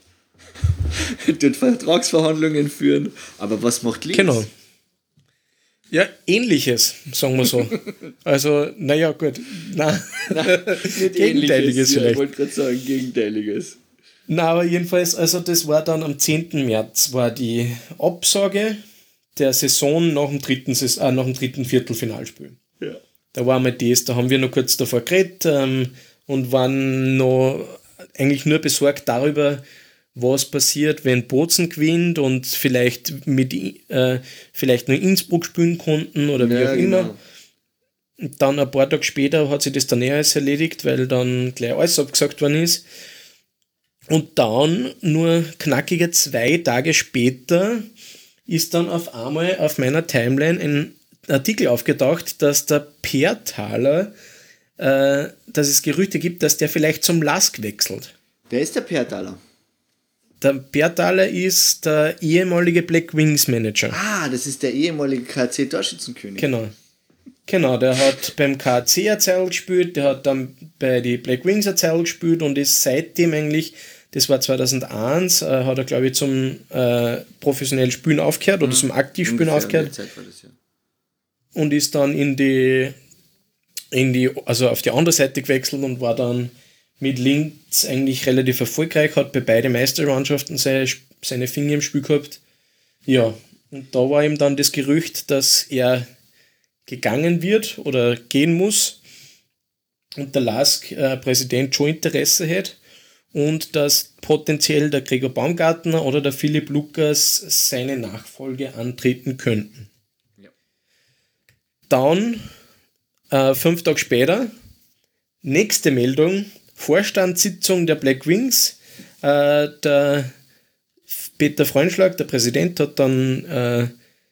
tut Vertragsverhandlungen führen, aber was macht Linz?
Genau. Ja, ähnliches, sagen wir so. Also, naja, gut. Nein,
nicht Gegenteiliges vielleicht. Ja, ich wollte gerade sagen, Gegenteiliges.
Na, aber jedenfalls, also das war dann am zehnten März, war die Absage der Saison nach dem dritten, äh, nach dem dritten Viertelfinalspiel.
Ja.
Da war mal das, da haben wir noch kurz davor geredet ähm, und waren noch eigentlich nur besorgt darüber, was passiert, wenn Bozen gewinnt und vielleicht mit äh, vielleicht nur Innsbruck spielen konnten oder wie ja, auch immer. Genau. Dann ein paar Tage später hat sich das dann eher alles erledigt, weil dann gleich alles abgesagt worden ist. Und dann, nur knackige zwei Tage später, ist dann auf einmal auf meiner Timeline ein Artikel aufgetaucht, dass der Pertaler, äh, dass es Gerüchte gibt, dass der vielleicht zum Lask wechselt.
Wer ist der Pertaler?
Der Pertaler ist der ehemalige Black Wings Manager.
Ah, das ist der ehemalige K C-Torschützenkönig.
Genau. Genau, der hat beim K C eine Zeit gespielt, der hat dann bei den Black Wings eine Zeit gespielt und ist seitdem eigentlich, das war zweitausendeins, äh, hat er, glaube ich, zum äh, professionellen Spielen aufgehört mhm. oder zum Aktivspielen aufgehört. Zeit war das, ja. Und ist dann in die, in die, also auf die andere Seite gewechselt und war dann mit Linz eigentlich relativ erfolgreich, hat bei beiden Meistermannschaften seine, seine Finger im Spiel gehabt. Ja, und da war ihm dann das Gerücht, dass er gegangen wird oder gehen muss und der Lask-Präsident äh, schon Interesse hat und dass potenziell der Gregor Baumgartner oder der Philipp Lukas seine Nachfolge antreten könnten. Ja. Dann, äh, fünf Tage später, nächste Meldung, Vorstandssitzung der Black Wings. Äh, der Peter Freundschlag, der Präsident, hat dann äh,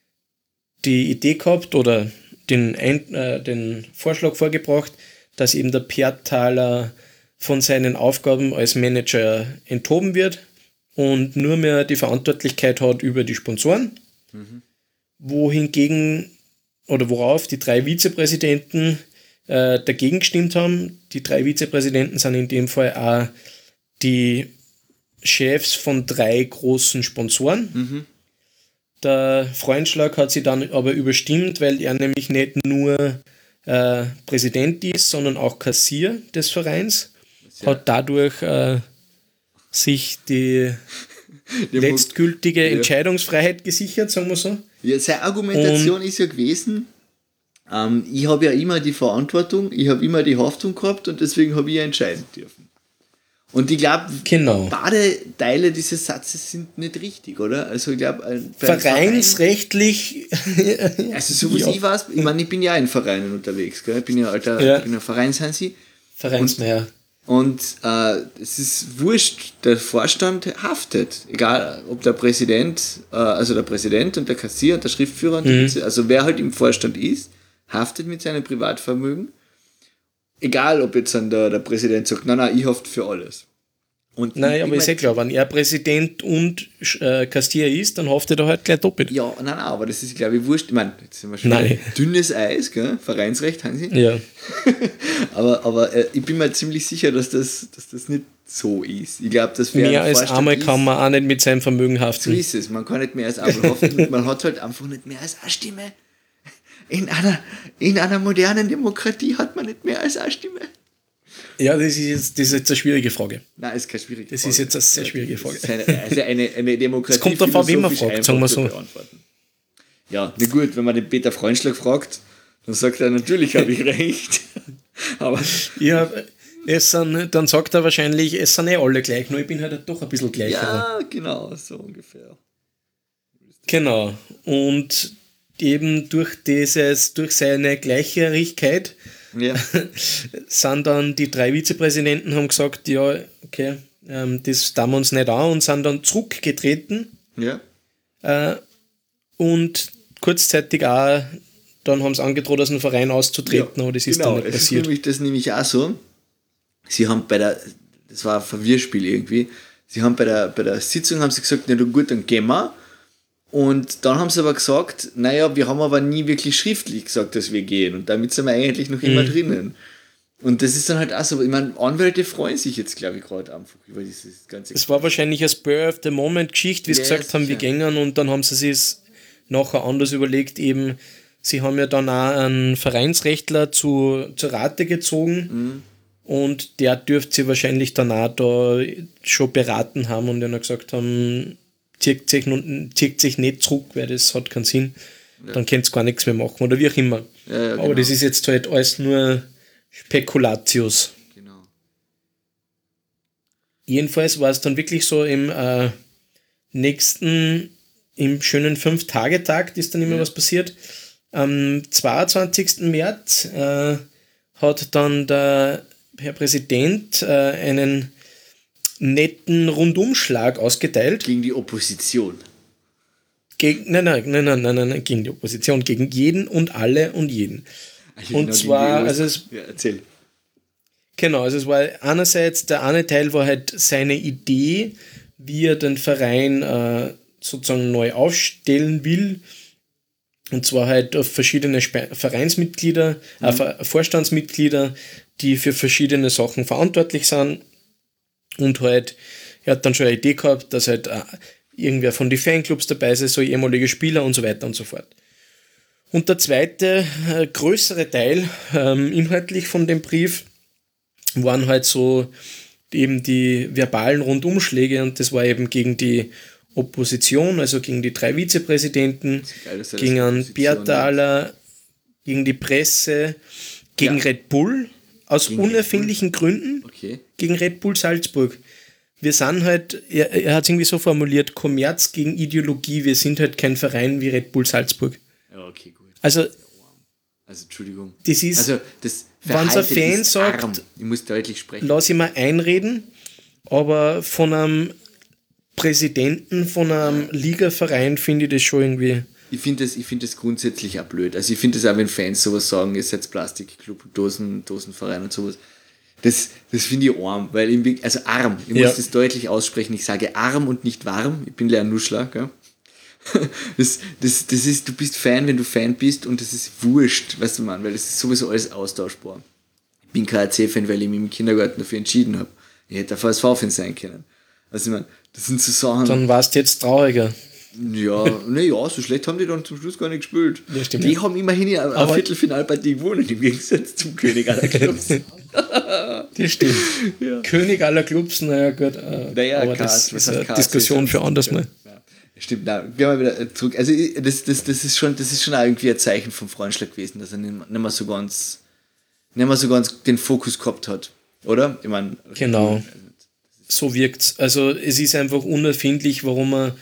die Idee gehabt oder den, Ein- äh, den Vorschlag vorgebracht, dass eben der Pertaler von seinen Aufgaben als Manager enthoben wird und nur mehr die Verantwortlichkeit hat über die Sponsoren, mhm. wohingegen oder worauf die drei Vizepräsidenten äh, dagegen gestimmt haben. Die drei Vizepräsidenten sind in dem Fall auch die Chefs von drei großen Sponsoren. Mhm. Der Freundschlag hat sie dann aber überstimmt, weil er nämlich nicht nur äh, Präsident ist, sondern auch Kassier des Vereins. Ja. Hat dadurch äh, sich die letztgültige ja. Entscheidungsfreiheit gesichert, sagen wir so.
Ja, seine Argumentation Und, ist ja gewesen, ähm, ich habe ja immer die Verantwortung, ich habe immer die Haftung gehabt und deswegen habe ich ja entscheiden dürfen. Und ich glaube,
genau.
beide Teile dieses Satzes sind nicht richtig, oder? Also ich glaube,
vereinsrechtlich.
Verein, also so wie ja. ich weiß, ich meine, ich bin ja in Vereinen unterwegs, gell? Ich bin ja alter, ja. ich bin ja Vereinshansi.
Vereinsmeier.
Und äh, es ist wurscht, der Vorstand haftet. Egal, ob der Präsident, äh, also der Präsident und der Kassier und der Schriftführer, und mhm. die, also wer halt im Vorstand ist, haftet mit seinem Privatvermögen. Egal, ob jetzt dann der, der Präsident sagt, nein, nein, ich hafte für alles.
Und nein, aber ist eh klar, wenn er Präsident und äh, Kastier ist, dann hofft er da halt gleich doppelt.
Ja, nein, nein, aber das ist, glaube ich, wurscht. Ich meine, jetzt sind wir schon nein. dünnes Eis, gell? Vereinsrecht, haben Sie?
Ja.
aber aber äh, ich bin mir ziemlich sicher, dass das, dass das nicht so ist. Ich glaube, das
mehr als einmal kann man auch nicht mit seinem Vermögen haften.
So ist es. Man kann nicht mehr als einmal haften und man hat halt einfach nicht mehr als eine Stimme. In einer, in einer modernen Demokratie hat man nicht mehr als eine Stimme.
Ja, das ist jetzt, das ist jetzt eine schwierige Frage.
Nein, das ist keine schwierige
das
Frage.
Das ist jetzt eine sehr schwierige Frage.
Das ist eine, also eine, eine Demokratie.
Es kommt davon, wie man fragt, sagen wir so.
Ja, na gut, wenn man den Peter Freundschlag fragt, dann sagt er, natürlich habe ich recht. Aber
ja, es sind, dann sagt er wahrscheinlich, es sind eh alle gleich, nur ich bin halt doch ein bisschen gleicher.
Ja, genau, so ungefähr.
Genau. Und eben durch dieses, durch seine Gleichrigkeit ja. sind dann die drei Vizepräsidenten haben gesagt, ja, okay, ähm, das tun wir uns nicht an und sind dann zurückgetreten.
Ja.
Äh, und kurzzeitig auch, dann haben sie angedroht, aus dem Verein auszutreten, ja, aber das ist genau, dann nicht passiert.
Genau, das ist nämlich auch so. Sie haben bei der, das war ein Verwirrspiel irgendwie, sie haben bei der, bei der Sitzung haben sie gesagt, na gut, dann gehen wir. Und dann haben sie aber gesagt, naja, wir haben aber nie wirklich schriftlich gesagt, dass wir gehen. Und damit sind wir eigentlich noch immer mhm. drinnen. Und das ist dann halt auch so, ich meine, Anwälte freuen sich jetzt, glaube ich, gerade einfach über dieses ganze...
Es war wahrscheinlich eine Spur of the Moment Geschichte, wie sie ja, gesagt haben, wir gehen, und dann haben sie sich nachher anders überlegt, eben, sie haben ja dann auch einen Vereinsrechtler zu, zur Rate gezogen mhm. und der dürfte sie wahrscheinlich dann auch da schon beraten haben und dann gesagt haben, zieht sich, zieht sich nicht zurück, weil das hat keinen Sinn, ja. dann könnt ihr gar nichts mehr machen oder wie auch immer.
Ja, ja,
aber
genau.
Das ist jetzt halt alles nur Spekulatius.
Genau.
Jedenfalls war es dann wirklich so im äh, nächsten, im schönen Fünf-Tage-Tag ist dann immer ja. was passiert. Am zweiundzwanzigsten März äh, hat dann der Herr Präsident äh, einen netten Rundumschlag ausgeteilt.
Gegen die Opposition.
Gegen, nein, nein, nein, nein, nein, nein, gegen die Opposition, gegen jeden und alle und jeden. Also und zwar, also es,
ja, erzähl.
Genau, also es war einerseits, der eine Teil war halt seine Idee, wie er den Verein äh, sozusagen neu aufstellen will. Und zwar halt auf verschiedene Spe- Vereinsmitglieder, mhm. äh, Vorstandsmitglieder, die für verschiedene Sachen verantwortlich sind. Und halt, er hat dann schon eine Idee gehabt, dass halt äh, irgendwer von den Fanclubs dabei ist, so ehemalige Spieler und so weiter und so fort. Und der zweite, äh, größere Teil, ähm, inhaltlich von dem Brief, waren halt so eben die verbalen Rundumschläge, und das war eben gegen die Opposition, also gegen die drei Vizepräsidenten, geil, gegen einen Biertaler, gegen die Presse, gegen ja. Red Bull, aus gegen unerfindlichen Gründen,
okay.
gegen Red Bull Salzburg. Wir sind halt, er, er hat es irgendwie so formuliert, Kommerz gegen Ideologie, wir sind halt kein Verein wie Red Bull Salzburg.
Ja, okay, gut.
Also,
also Entschuldigung.
Das ist,
also, das
wenn ein Fan sagt,
arm. Ich muss deutlich sprechen.
Lass ich mal einreden, aber von einem Präsidenten von einem Ligaverein finde ich das schon irgendwie...
Ich finde das, ich find das grundsätzlich auch blöd. Also ich finde das auch, wenn Fans sowas sagen, ihr seid Plastikclub, Dosen, Dosenverein und sowas. Das, das finde ich arm, weil ich, also arm, ich muss ja. das deutlich aussprechen, ich sage arm und nicht warm, ich bin leer Nuschler, gell? Das, das, das ist, du bist Fan, wenn du Fan bist, und das ist wurscht, weißt du, Mann, weil das ist sowieso alles austauschbar. Ich bin K R C-Fan, weil ich mich im Kindergarten dafür entschieden habe. Ich hätte V S V-Fan sein können. Also ich meine, das sind so Sachen...
Dann warst du jetzt trauriger.
Ja, naja, so schlecht haben die dann zum Schluss gar nicht gespielt.
Ja, stimmt,
die
ja.
haben immerhin eine, eine Viertelfinalpartie gewonnen, im Gegensatz zum König aller Clubs.
Das stimmt. Ja. König aller Clubs, naja gut, äh,
naja,
aber
Kart,
das ist eine Diskussion für anders mal.
Ja. Stimmt, na, gehen wir wieder zurück. Also das, das, das, ist schon, das ist schon auch irgendwie ein Zeichen vom Freundschlag gewesen, dass er nicht mehr so ganz, nicht mehr so ganz den Fokus gehabt hat, oder? Ich meine,
genau. So wirkt's. Also es ist einfach unerfindlich, warum er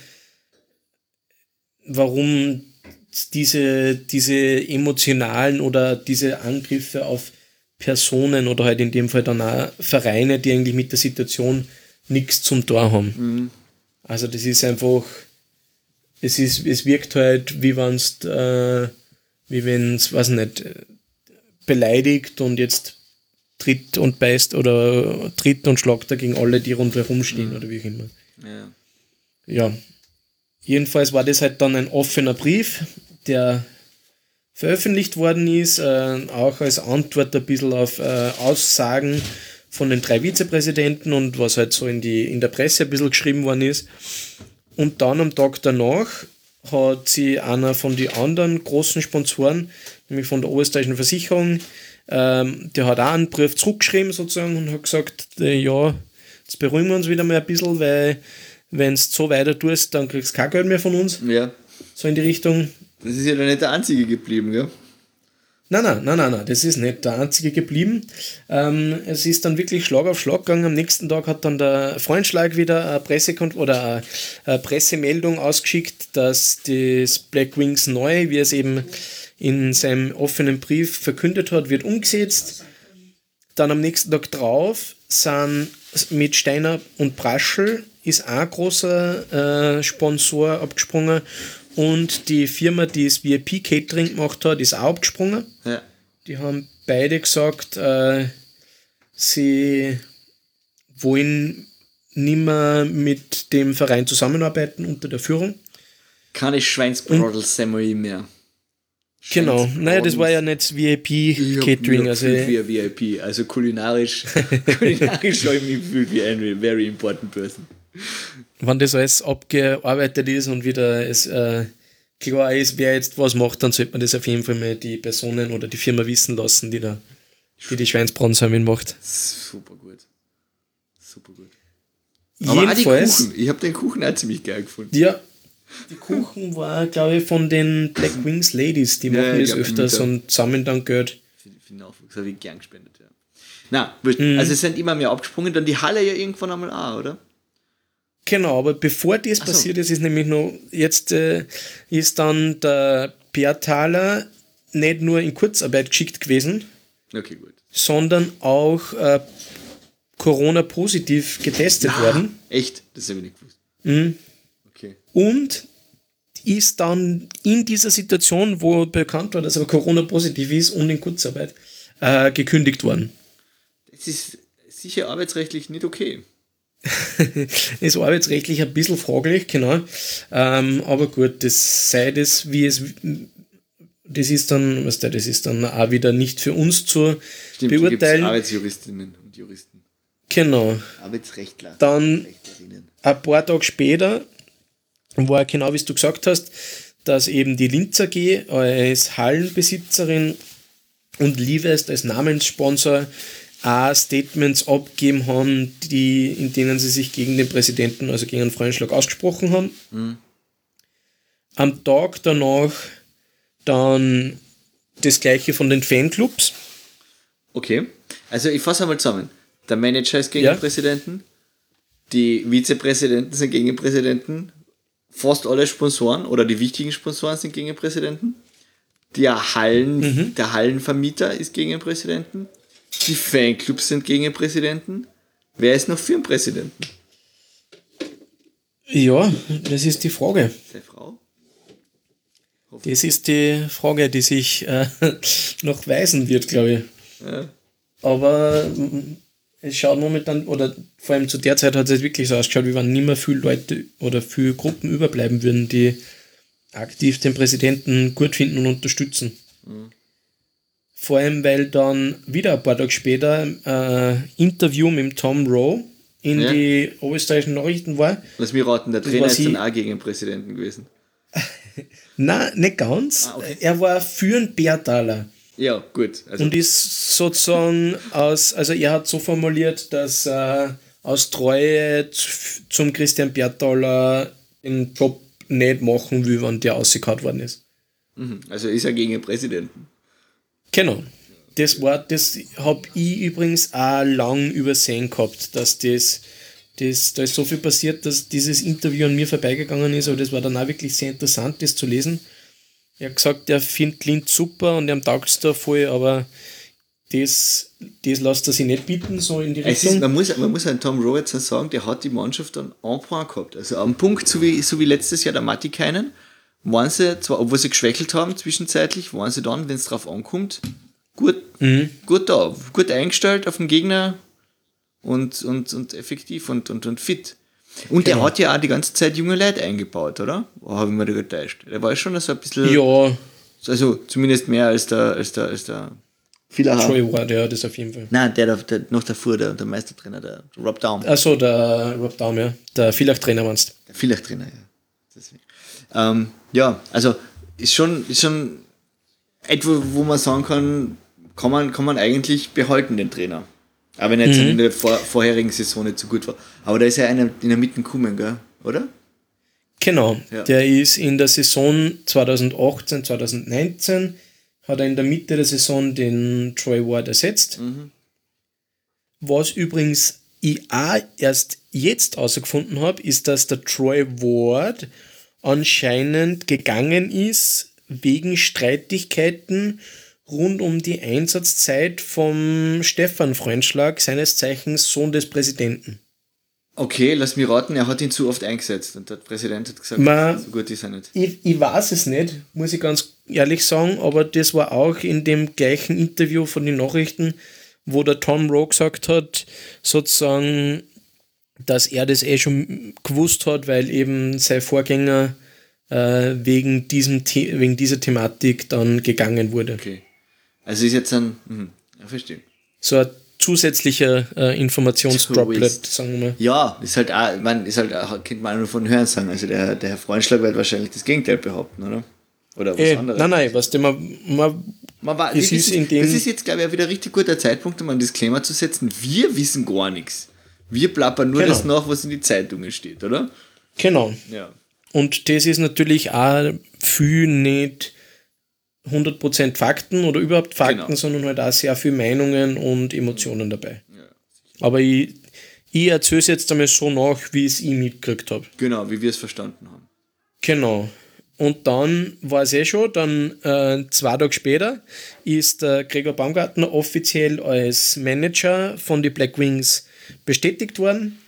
warum diese, diese emotionalen oder diese Angriffe auf Personen oder halt in dem Fall dann auch Vereine, die eigentlich mit der Situation nichts zum Tor haben.
Mhm.
Also das ist einfach, es ist, es wirkt halt, wie wenn es, äh, wie wenn es, weiß nicht, beleidigt und jetzt tritt und beißt oder tritt und schlagt dagegen alle, die rundherum stehen, mhm. oder wie auch immer.
Ja.
Ja. Jedenfalls war das halt dann ein offener Brief, der veröffentlicht worden ist, äh, auch als Antwort ein bisschen auf äh, Aussagen von den drei Vizepräsidenten und was halt so in, die, in der Presse ein bisschen geschrieben worden ist. Und dann am Tag danach hat sie einer von den anderen großen Sponsoren, nämlich von der Oberösterreichischen Versicherung, ähm, der hat auch einen Brief zurückgeschrieben sozusagen und hat gesagt, äh, ja, jetzt beruhigen wir uns wieder mal ein bisschen, weil wenn du so weiter tust, dann kriegst du kein Geld mehr von uns.
Ja.
So in die Richtung.
Das ist ja dann nicht der Einzige geblieben, gell?
Nein, nein, nein, nein, nein, das ist nicht der Einzige geblieben. Ähm, es ist dann wirklich Schlag auf Schlag gegangen. Am nächsten Tag hat dann der Freundschlag wieder eine, Pressekon- oder eine Pressemeldung ausgeschickt, dass das Black Wings neu, wie es eben in seinem offenen Brief verkündet hat, wird umgesetzt. Dann am nächsten Tag drauf sind mit Steiner und Braschel ist auch ein großer äh, Sponsor abgesprungen. Und die Firma, die das V I P-Catering gemacht hat, ist auch abgesprungen.
Ja.
Die haben beide gesagt, äh, sie wollen nicht mehr mit dem Verein zusammenarbeiten unter der Führung.
Keine Schweinsbrodels sind wir mehr.
Genau, naja, das war ja nicht das V I P-Catering. Also
wie ein V I P, also kulinarisch, kulinarisch habe ich mich gefühlt wie ein very important person.
Wenn das alles abgearbeitet ist und wieder es äh, klar ist, wer jetzt was macht, dann sollte man das auf jeden Fall mal die Personen oder die Firma wissen lassen, die da, die, die Schweinsbratensalmin macht.
Super gut. Super gut. Aber
jedenfalls,
auch die Kuchen. Ich habe den Kuchen auch ziemlich geil gefunden.
Ja, die Kuchen war, glaube ich, von den Black Wings Ladies, die machen ja, das öfters und sammeln dann Geld.
Für, für den Nachwuchs habe ich gern gespendet, ja. Na,
Mhm.
also es sind immer mehr abgesprungen, dann die Halle ja irgendwann einmal auch, oder?
Genau, aber bevor das
Ach so.
passiert ist, ist nämlich noch, jetzt äh, ist dann der Per Thaler nicht nur in Kurzarbeit geschickt gewesen,
Okay, gut.
sondern auch äh, Corona-positiv getestet
Ja,
worden.
echt? Das habe ich nicht gewusst.
Mhm.
Okay.
Und ist dann in dieser Situation, wo bekannt war, dass er Corona-positiv ist und in Kurzarbeit, äh, gekündigt worden.
Das ist sicher arbeitsrechtlich nicht okay.
Ist arbeitsrechtlich ein bisschen fraglich, genau. Ähm, aber gut, das sei das, wie es, das ist dann, was der, das ist dann auch wieder nicht für uns zu
Stimmt,
beurteilen.
Arbeitsjuristinnen und Juristen.
Genau.
Arbeitsrechtler.
Dann
Rechtlerinnen.
ein paar Tage später war genau, wie du gesagt hast, dass eben die Linz A G als Hallenbesitzerin und Livest als Namenssponsor auch Statements abgegeben haben, die, in denen sie sich gegen den Präsidenten, also gegen einen Freundschlag ausgesprochen haben.
Mhm.
Am Tag danach dann das gleiche von den Fanclubs.
Okay, also ich fasse einmal zusammen. Der Manager ist gegen
Ja.
den Präsidenten, die Vizepräsidenten sind gegen den Präsidenten, fast alle Sponsoren oder die wichtigen Sponsoren sind gegen den Präsidenten, der, Hallen,
Mhm.
der Hallenvermieter ist gegen den Präsidenten, die Fanclubs sind gegen den Präsidenten. Wer ist noch für den Präsidenten?
Ja, das ist die Frage.
Seine Frau?
Das ist die Frage, die sich äh, noch weisen wird, glaube ich.
Ja.
Aber mm, es schaut momentan, oder vor allem zu der Zeit hat es wirklich so ausgeschaut, wie wenn nicht mehr viele Leute oder viele Gruppen überbleiben würden, die aktiv den Präsidenten gut finden und unterstützen.
Mhm.
Vor allem, weil dann wieder ein paar Tage später äh, Interview mit dem Tom Rowe in
Ja.
die oberösterreichischen Nachrichten war.
Lass mich raten, der
Das
Trainer
war
ist
sie-
dann auch gegen den Präsidenten gewesen.
Nein, nicht ganz.
Ah, okay.
Er war für einen Bertaler.
Ja, gut. Also,
Und ist sozusagen aus, also er hat so formuliert, dass er aus Treue z- zum Christian Bertaler den Job nicht machen will, wenn der ausgekaut worden ist.
mhm. also ist er gegen den Präsidenten.
Genau. Das war, das habe ich übrigens auch lang übersehen gehabt, dass das, das, da ist so viel passiert, dass dieses Interview an mir vorbeigegangen ist, aber das war dann auch wirklich sehr interessant, das zu lesen. Er hat gesagt, er findet Linz super und ihm taugt es da voll, aber das, das lässt er sich nicht bieten, so in die
Es ist,
Richtung.
man, muss, man muss an Tom Rowe jetzt sagen, der hat die Mannschaft dann en point gehabt. Also am Punkt, so wie, so wie letztes Jahr der Matti Keinen, waren sie, zwar, obwohl sie geschwächelt haben zwischenzeitlich, waren sie dann, wenn es drauf ankommt, gut mhm. gut da, gut eingestellt auf den Gegner und, und, und effektiv und, und, und fit. Und genau. Der hat ja auch die ganze Zeit junge Leute eingebaut, oder? Oh, habe ich mir da getäuscht. Der war schon so ein bisschen...
Ja.
Also zumindest mehr als der... Als der, als der Villacher.
Troy Ward, ja, das auf jeden Fall.
Nein, der, der noch davor, der, der Meistertrainer, der Rob Daum.
Achso, der Rob Daum, ja. Der Villach-Trainer meinst du?
Der Villach-Trainer, ja. Deswegen. Ähm, ja, also ist schon, ist schon etwas, wo man sagen kann, kann man, kann man eigentlich behalten, den Trainer. Aber wenn er jetzt mhm. in der vor, vorherigen Saison nicht so gut war. Aber da ist ja einer in der Mitte gekommen, gell? Oder?
Genau, ja. Der ist in der Saison zwanzig achtzehn, zwanzig neunzehn hat er in der Mitte der Saison den Troy Ward ersetzt. Mhm. Was übrigens ich auch erst jetzt herausgefunden habe, ist, dass der Troy Ward anscheinend gegangen ist wegen Streitigkeiten rund um die Einsatzzeit vom Stefan Freundschlag, seines Zeichens Sohn des Präsidenten.
Okay, lass mich raten, er hat ihn zu oft eingesetzt und der Präsident hat gesagt,
Man,
so gut ist er nicht.
Ich, ich weiß es nicht, muss ich ganz ehrlich sagen, aber das war auch in dem gleichen Interview von den Nachrichten, wo der Tom Rowe gesagt hat, sozusagen, dass er das eh schon gewusst hat, weil eben sein Vorgänger äh, wegen, diesem The- wegen dieser Thematik dann gegangen wurde.
Okay. Also ist jetzt ein, mh, ja, verstehe.
So ein zusätzlicher äh, Informationsdroplet, sagen wir mal.
Ja, ist halt auch, man ist halt auch, kennt man nur von Hören sagen. Also der, der Herr Freundschlag wird wahrscheinlich das Gegenteil behaupten, oder? Oder was
äh,
anderes.
Nein, nein, was man, man,
man war,
es ist in dem
das ist jetzt, glaube ich, auch wieder ein richtig guter Zeitpunkt, um einen Disclaimer zu setzen. Wir wissen gar nichts. Wir plappern nur
genau.
das nach, was in die Zeitungen steht, oder?
Genau.
Ja.
Und das ist natürlich auch viel nicht hundert Prozent Fakten oder überhaupt Fakten, genau. sondern halt auch sehr viel Meinungen und Emotionen dabei. Ja, aber ich, ich erzähle es jetzt einmal so nach, wie ich es ich mitgekriegt habe.
Genau, wie wir es verstanden haben.
Genau. Und dann war es eh schon, dann äh, zwei Tage später ist der Gregor Baumgartner offiziell als Manager von den Black Wings bestätigt worden.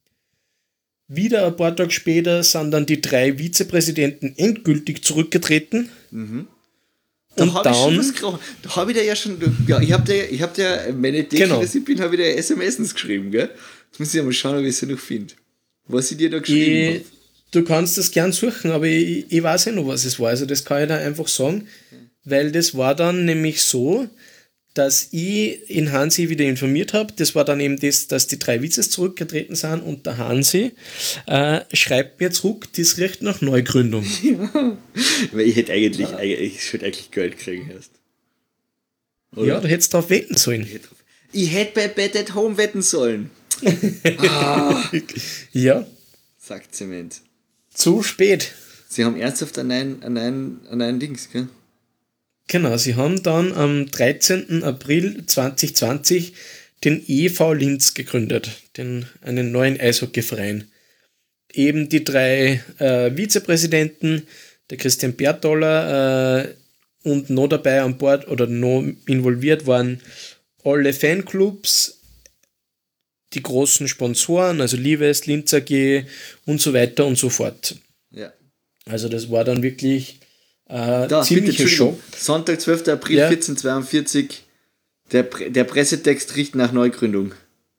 Wieder ein paar Tage später sind dann die drei Vizepräsidenten endgültig zurückgetreten.
Mhm. Da habe ich schon was gekrochen. Da habe ich dir ja schon, ja, ich habe dir, ich habe dir, meine Decke,
genau.
dass ich bin, habe ich dir S M S geschrieben, gell? Jetzt muss ich ja mal schauen, ob ich sie noch finde. Was ich dir da geschrieben habe.
Du kannst das gern suchen, aber ich, ich weiß ja noch, was es war. Also das kann ich da einfach sagen, weil das war dann nämlich so, dass ich in Hansi wieder informiert habe. Das war dann eben das, dass die drei Vizes zurückgetreten sind und der Hansi äh, schreibt mir zurück, das riecht nach Neugründung.
Ja, weil ich hätte eigentlich, ja. ich hätte eigentlich Geld kriegen erst.
Oder? Ja, du hättest darauf wetten sollen.
Ich hätte, ich hätte bei Bet at Home wetten sollen.
ah. Ja.
Sagt Zement.
Zu spät.
Sie haben ernsthaft an einen, an einen, an einen Dings, gell?
Genau, sie haben dann am dreizehnten April zwanzig zwanzig den E V Linz gegründet, den, einen neuen Eishockeyverein. Eben die drei äh, Vizepräsidenten, der Christian Bertoller äh, und noch dabei an Bord oder noch involviert waren alle Fanclubs, die großen Sponsoren, also Lives, Linz A G und so weiter und so fort.
Ja.
Also das war dann wirklich äh,
da,
ziemliche Show.
Sonntag, zwölfter April ja. vierzehnhundertzweiundvierzig, der, der Pressetext riecht nach Neugründung.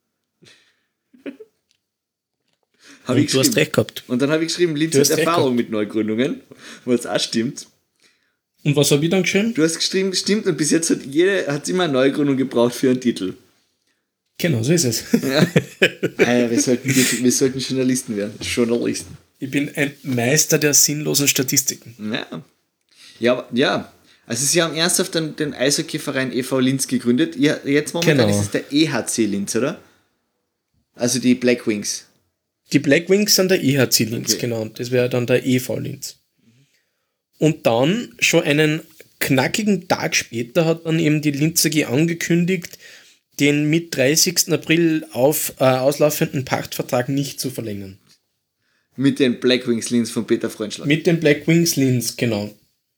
Und ich du hast recht gehabt.
Und dann habe ich geschrieben, Linz hat Erfahrung mit Neugründungen, was auch stimmt.
Und was habe ich dann geschrieben?
Du hast geschrieben, stimmt, und bis jetzt hat jeder hat immer eine Neugründung gebraucht für einen Titel.
Genau, so ist es.
Ja. Ah, wir, sollten, wir, wir sollten Journalisten werden. Journalisten.
Ich bin ein Meister der sinnlosen Statistiken.
Ja. Ja, ja. Also sie haben ernsthaft den, den Eishockeyverein E V Linz gegründet. Ja, jetzt momentan genau. ist es der E H C Linz, oder? Also die Black Wings.
Die Black Wings sind der E H C Linz, okay. Genau. Das wäre dann der E V Linz. Und dann, schon einen knackigen Tag später, hat dann eben die Linz A G angekündigt, den mit dreißigsten April auf, äh, auslaufenden Pachtvertrag nicht zu verlängern.
Mit den Black Wings Linz von Peter Freundschlag.
Mit den Black Wings Linz, genau.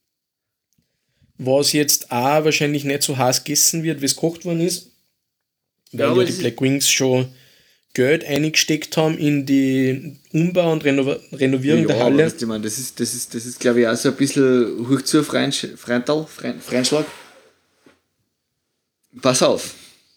Was jetzt auch wahrscheinlich nicht so heiß gegessen wird, wie es gekocht worden ist. Weil ja, ja die Black Wings schon Geld eingesteckt haben in die Umbau- und Reno- Renovierung ja, der Halle.
Das, ich meine, das ist, das ist, das ist glaube ich, auch so ein bisschen hoch zu Freundschlag. pass auf.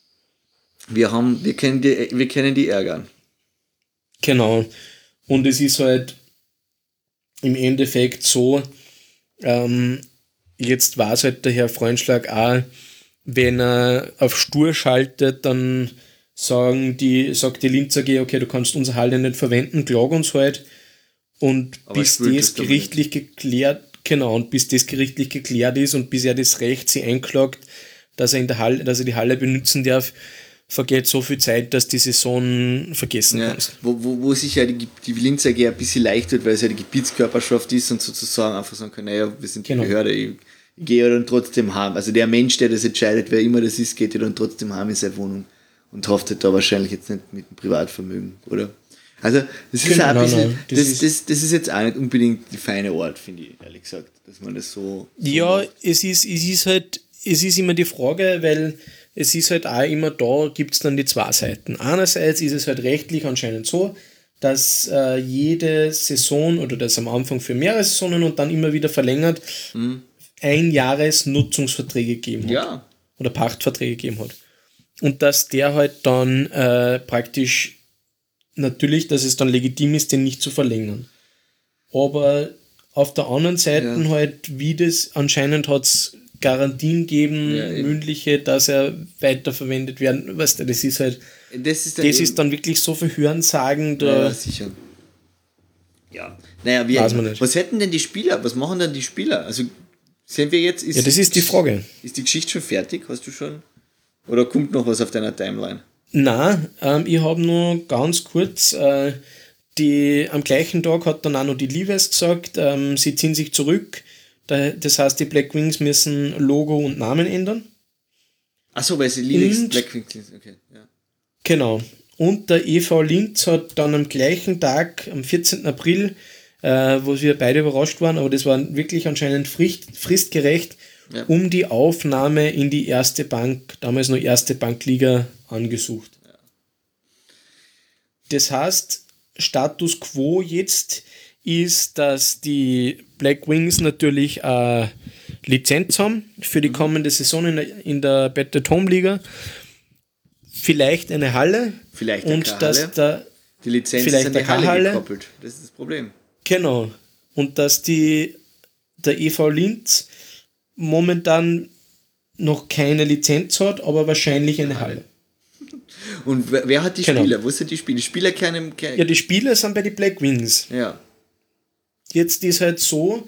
Wir haben, wir können die, wir können die ärgern.
Genau. Und es ist halt im Endeffekt so, ähm, jetzt war es halt der Herr Freundschlag auch, wenn er auf stur schaltet, dann sagen die, sagt die Linz A G, okay, du kannst unsere Halle nicht verwenden, klag uns halt. Und
Aber
bis
spielt
das
das damit.
gerichtlich geklärt, genau, und bis das gerichtlich geklärt ist und bis er das Recht sie einklagt, dass er in der Halle, dass er die Halle benutzen darf, vergeht so viel Zeit, dass die Saison vergessen
Ja,
kannst.
wo, wo, wo sich ja die, die Linz A G ein bisschen leicht wird, weil es ja die Gebietskörperschaft ist und sozusagen einfach sagen kann, naja, wir sind die
Genau.
Behörde, ich, ich gehe ja dann trotzdem heim. Also der Mensch, der das entscheidet, wer immer das ist, geht ja dann trotzdem heim in seine Wohnung und haftet da wahrscheinlich jetzt nicht mit dem Privatvermögen, oder? Also das ist
Genau,
auch ein
nein,
bisschen,
nein, das
das,
ist-
das, das ist jetzt auch nicht unbedingt die feine Art, finde ich, ehrlich gesagt, dass man das so... so
Ja,
macht.
es ist, es ist halt, es ist immer die Frage, weil es ist halt auch immer da, gibt es dann die zwei Seiten. Einerseits ist es halt rechtlich anscheinend so, dass äh, jede Saison oder das am Anfang für mehrere Saisonen und dann immer wieder verlängert, ein Jahres Nutzungsverträge gegeben hat.
Ja,
Oder Pachtverträge gegeben hat. Und dass der halt dann äh, praktisch natürlich, dass es dann legitim ist, den nicht zu verlängern. Aber auf der anderen Seite
Ja.
halt, wie das anscheinend hat es Garantien geben,
Ja, eben.
mündliche, dass er weiterverwendet werden. Weißt du, das ist halt,
das ist dann,
das
eben-
ist dann wirklich so viel Hörensagen, da
Ja, sicher. Ja. Naja, wir,
Weiß man nicht.
was hätten denn die Spieler? Was machen denn die Spieler? Also, sind wir jetzt. Ist,
Ja, das ist die Frage.
Ist die Geschichte schon fertig? Hast du schon? Oder kommt noch was auf deiner Timeline?
Nein, ähm, ich habe nur ganz kurz, äh, die, am gleichen Tag hat dann auch noch die Levi's gesagt, ähm, sie ziehen sich zurück. Da, das heißt, die Black Wings müssen Logo und Namen ändern.
Achso, weil sie Linux
Und-
Blackwing sind. Okay, ja.
Genau. Und der E V Linz hat dann am gleichen Tag, am vierzehnten April, äh, wo wir beide überrascht waren, aber das war wirklich anscheinend frist, fristgerecht,
Ja.
um die Aufnahme in die erste Bank, damals noch erste Bankliga, angesucht. Das heißt, Status quo jetzt ist, dass die Black Wings natürlich eine Lizenz haben für die kommende Saison in der, in der Battle Home Liga. Vielleicht eine Halle.
Vielleicht eine
und
Halle.
dass da
Die Lizenz
Vielleicht
ist an die
eine
Halle
Halle.
gekoppelt. Das ist das Problem.
Genau. Und dass die der E V Linz momentan noch keine Lizenz hat, aber wahrscheinlich eine Halle.
Und wer, wer hat die
Genau.
Spieler? Wo sind die Spieler? Die Spieler kennen.
Ja,
Ja.
die Spieler sind bei den Black Wings.
ja.
Jetzt ist halt so,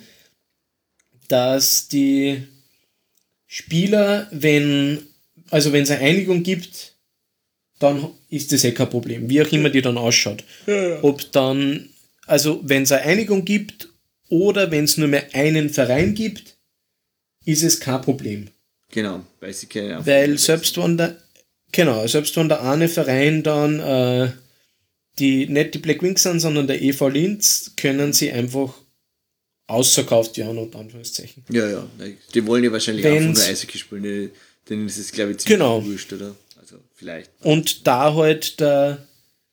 dass die Spieler, wenn, also wenn es eine Einigung gibt, dann ist das eh kein Problem, wie auch immer die dann ausschaut. Ob dann, also wenn es eine Einigung gibt oder wenn es nur mehr einen Verein gibt, ist es kein Problem.
Genau, weil sie kennen einfach-
Weil selbst wenn der, genau, selbst wenn der eine Verein dann äh, die, nicht die Black Wings sind, sondern der E V Linz, können sie einfach ausverkauft werden, unter Anführungszeichen.
Ja, ja. Die wollen ja wahrscheinlich
Wenn's-
einfach nur Eishockey spielen. Die- Denen ist es, glaube ich, ziemlich
Genau.
wurscht, oder? Also, vielleicht.
Und da halt der,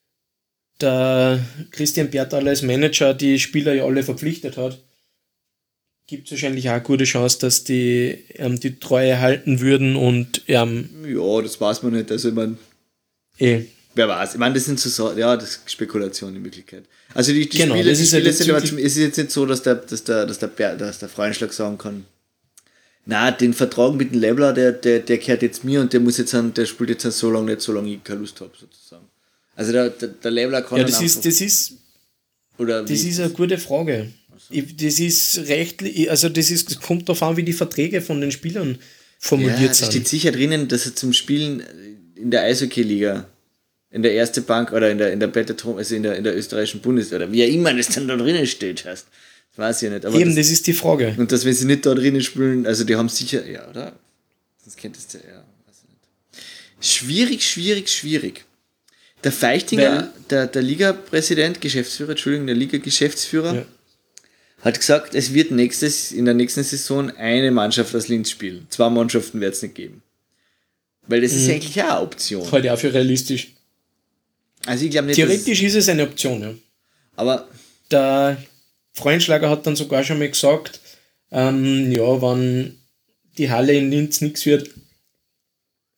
der Christian Bertal als Manager die Spieler ja alle verpflichtet hat, gibt es wahrscheinlich auch eine gute Chance, dass die ähm, die Treue halten würden und ähm,
Ja, das weiß man nicht. Also, ich meine,
eh.
wer weiß. Ich meine, das sind so, so ja, das ist Spekulation in Wirklichkeit. Also, die, die
Genau,
Spiele,
das
die
ist ja
Spiele
das
sind aber,
Typ-
es ist jetzt nicht so, dass der, dass der, dass der, Ber- dass der Freundschlag sagen kann, na, den Vertrag mit dem Leveler, der, der, der gehört jetzt mir und der muss jetzt an, der spielt jetzt so lange nicht, solange ich keine Lust habe, sozusagen. Also, der, der, der Leveler kann
Ja,
dann
das ist,
einfach-
das ist
oder
Das
wie-
ist eine gute Frage. Ich, das ist rechtlich, also das ist, das kommt darauf an, wie die Verträge von den Spielern
ja,
formuliert
da
sind.
steht sicher drinnen, dass er zum Spielen in der Eishockey-Liga, in der erste Bank oder in der, in der Battle Home, also in der, in der österreichischen Bundes- oder wie auch immer das dann da drinnen steht, hast. Das weiß ich nicht. Aber
Eben,
das,
das ist die Frage.
und dass, wenn sie nicht da drinnen spielen, also die haben sicher, ja, oder? Sonst könntest du, ja, weiß ich nicht. Schwierig, schwierig, schwierig. Der Feichtinger,
Weil-
der, der Liga-Präsident, Geschäftsführer, Entschuldigung, der Liga-Geschäftsführer,
Ja.
hat gesagt, es wird nächstes, in der nächsten Saison eine Mannschaft aus Linz spielen. Zwei Mannschaften wird es nicht geben. Weil das ist
Mhm.
eigentlich auch eine Option.
Halte ich auch für realistisch.
Also ich glaube nicht, dass,
Theoretisch ist es eine Option, ja.
aber
Der Freundschlager hat dann sogar schon mal gesagt, ähm, ja, wenn die Halle in Linz nichts wird,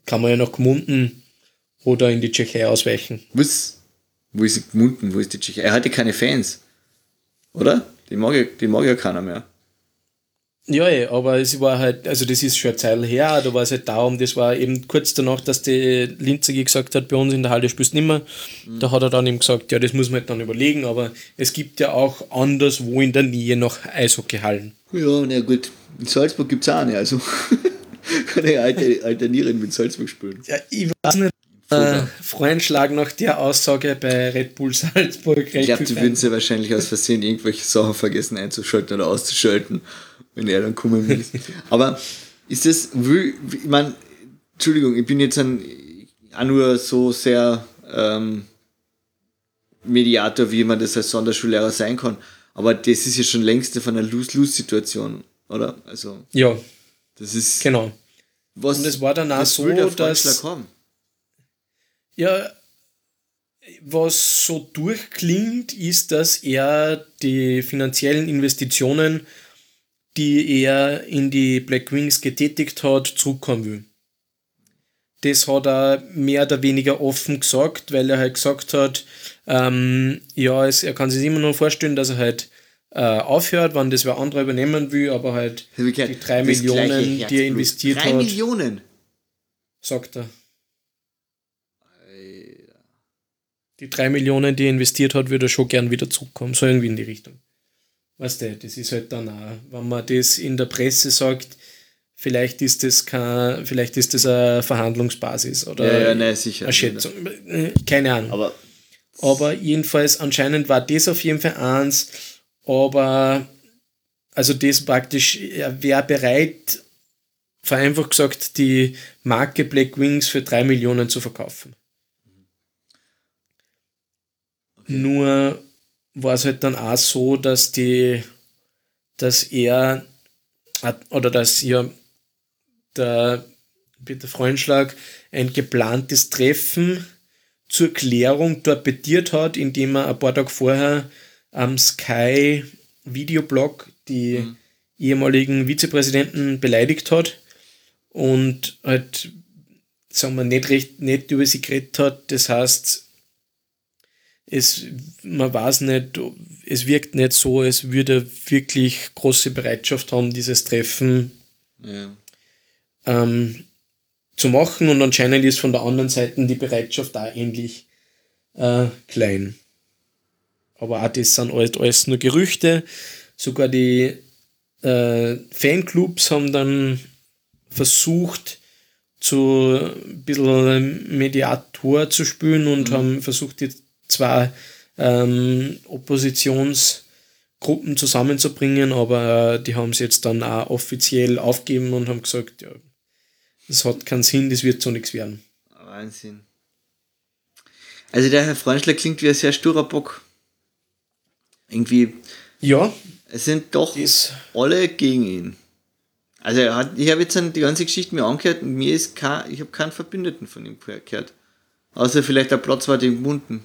kann man ja nach Gmunden oder in die Tschechei ausweichen.
Was? Wo ist Gmunden? Wo ist die Tschechei? Er hatte keine Fans. Oder? Die mag ja, die mag ja keiner mehr.
Ja, ja, aber es war halt, also das ist schon eine Zeit her, da war es halt darum, das war eben kurz danach, dass die Linzer gesagt hat, bei uns in der Halle spielst du nicht mehr. Mhm. Da hat er dann eben gesagt, ja, das muss man halt dann überlegen, aber es gibt ja auch anderswo in der Nähe noch Eishockeyhallen.
Ja, na gut. In Salzburg gibt es auch eine, also kann ich alternieren mit Salzburg spielen.
Ja, ich weiß nicht, äh, Freundschlag nach der Aussage bei Red Bull Salzburg.
Ich glaube, die würden sie wahrscheinlich aus Versehen irgendwelche Sachen vergessen einzuschalten oder auszuschalten, wenn er dann kommen will. Aber ist das, ich meine, Entschuldigung, ich bin jetzt ein, auch nur so sehr ähm, Mediator, wie man das als Sonderschullehrer sein kann, aber das ist ja schon längst von einer Lose-Lose-Situation, oder? Also,
ja,
das ist...
Genau.
Was,
und es war dann auch so, dass...
Haben?
Ja, was so durchklingt, ist, dass er die finanziellen Investitionen, die er in die Black Wings getätigt hat, zurückkommen will. Das hat er mehr oder weniger offen gesagt, weil er halt gesagt hat, ähm, ja, es, er kann sich immer noch vorstellen, dass er halt äh, aufhört, wenn das wer andere übernehmen will, aber halt die drei Millionen, die er investiert hat.
Drei Millionen?
Sagt er. Die drei Millionen, die er investiert hat, würde er schon gern wieder zurückkommen. So irgendwie in die Richtung. Weißt du, das ist halt dann auch, wenn man das in der Presse sagt, vielleicht ist das kein, vielleicht ist das eine Verhandlungsbasis oder
ja, ja, nein, sicher,
eine Schätzung. Keine Ahnung.
Aber,
aber jedenfalls, anscheinend war das auf jeden Fall eins, aber also das praktisch, er wäre bereit, vereinfacht gesagt, die Marke Black Wings für drei Millionen zu verkaufen. Okay. Nur war es halt dann auch so, dass die, dass er oder dass ja der Peter Freundschlag ein geplantes Treffen zur Klärung torpediert hat, indem er ein paar Tage vorher am Sky Videoblog die mhm. ehemaligen Vizepräsidenten beleidigt hat und halt, sagen wir, nicht recht nett über sie geredet hat. Das heißt, es, man weiß nicht, es wirkt nicht so, als würde er wirklich große Bereitschaft haben, dieses Treffen ja. ähm, zu machen, und anscheinend ist von der anderen Seite die Bereitschaft da ähnlich äh, klein. Aber auch das sind alles, alles nur Gerüchte. Sogar die äh, Fanclubs haben dann versucht, zu ein bisschen Mediator zu spielen und mhm. haben versucht, die zwei ähm, Oppositionsgruppen zusammenzubringen, aber die haben es jetzt dann auch offiziell aufgegeben und haben gesagt, ja, das hat keinen Sinn, das wird so nichts werden.
Wahnsinn. Also der Herr Freundschlag klingt wie ein sehr sturer Bock. Irgendwie.
Ja.
Es sind doch alle gegen ihn. Also er hat, ich habe jetzt die ganze Geschichte mir angehört und mir ist kein, ich habe keinen Verbündeten von ihm gehört. Außer vielleicht der Platzwart in Gmunden.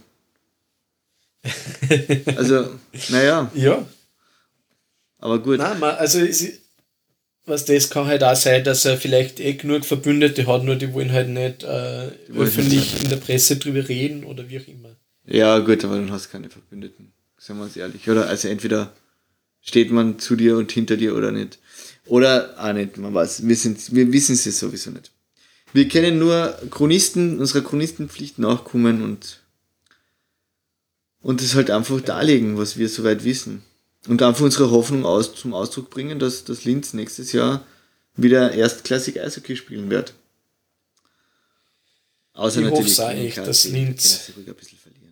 Also, naja.
Ja.
Aber gut.
Nein, man, also es, was das kann halt auch sein, dass er vielleicht eh genug Verbündete hat, nur die wollen halt nicht äh, öffentlich nicht in der Presse drüber reden oder wie auch immer.
Ja gut, aber dann hast du keine Verbündeten. Sagen wir uns ehrlich. Oder also entweder steht man zu dir und hinter dir oder nicht. Oder auch nicht, man weiß, wir, sind, wir wissen es sowieso nicht. Wir können nur Chronisten, unserer Chronistenpflicht nachkommen und und das halt einfach darlegen, was wir soweit wissen. Und einfach unsere Hoffnung aus, zum Ausdruck bringen, dass, dass Linz nächstes Jahr wieder erstklassig Eishockey spielen wird. Außer
ich
natürlich,
hoffe echt, dass Linz
ein bisschen verlieren.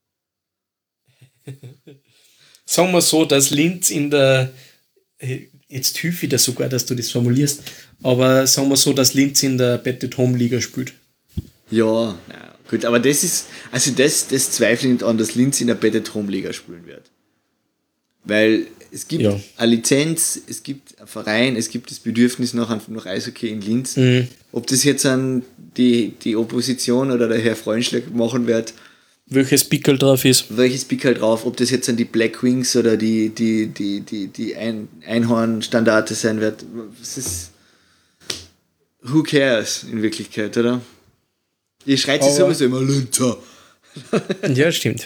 Sagen wir so, dass Linz in der, jetzt hilfe ich dir sogar, dass du das formulierst, aber sagen wir so, dass Linz in der Bet-at-Home-Liga spielt.
Ja, na, gut, aber das ist, also das, das zweifle ich nicht an, dass Linz in der Bet-at-Home-Liga spielen wird. Weil es gibt ja. eine Lizenz, es gibt einen Verein, es gibt das Bedürfnis nach, nach Eishockey in Linz. Mhm. Ob das jetzt an die, die Opposition oder der Herr Freundschlag machen wird.
Welches Pickel drauf ist.
Welches Pickel drauf, ob das jetzt an die Black Wings oder die, die, die, die, die Ein- Einhorn-Standarte sein wird. Es ist who cares in Wirklichkeit, oder? Ihr schreit sich sowieso immer Linter.
Ja, stimmt.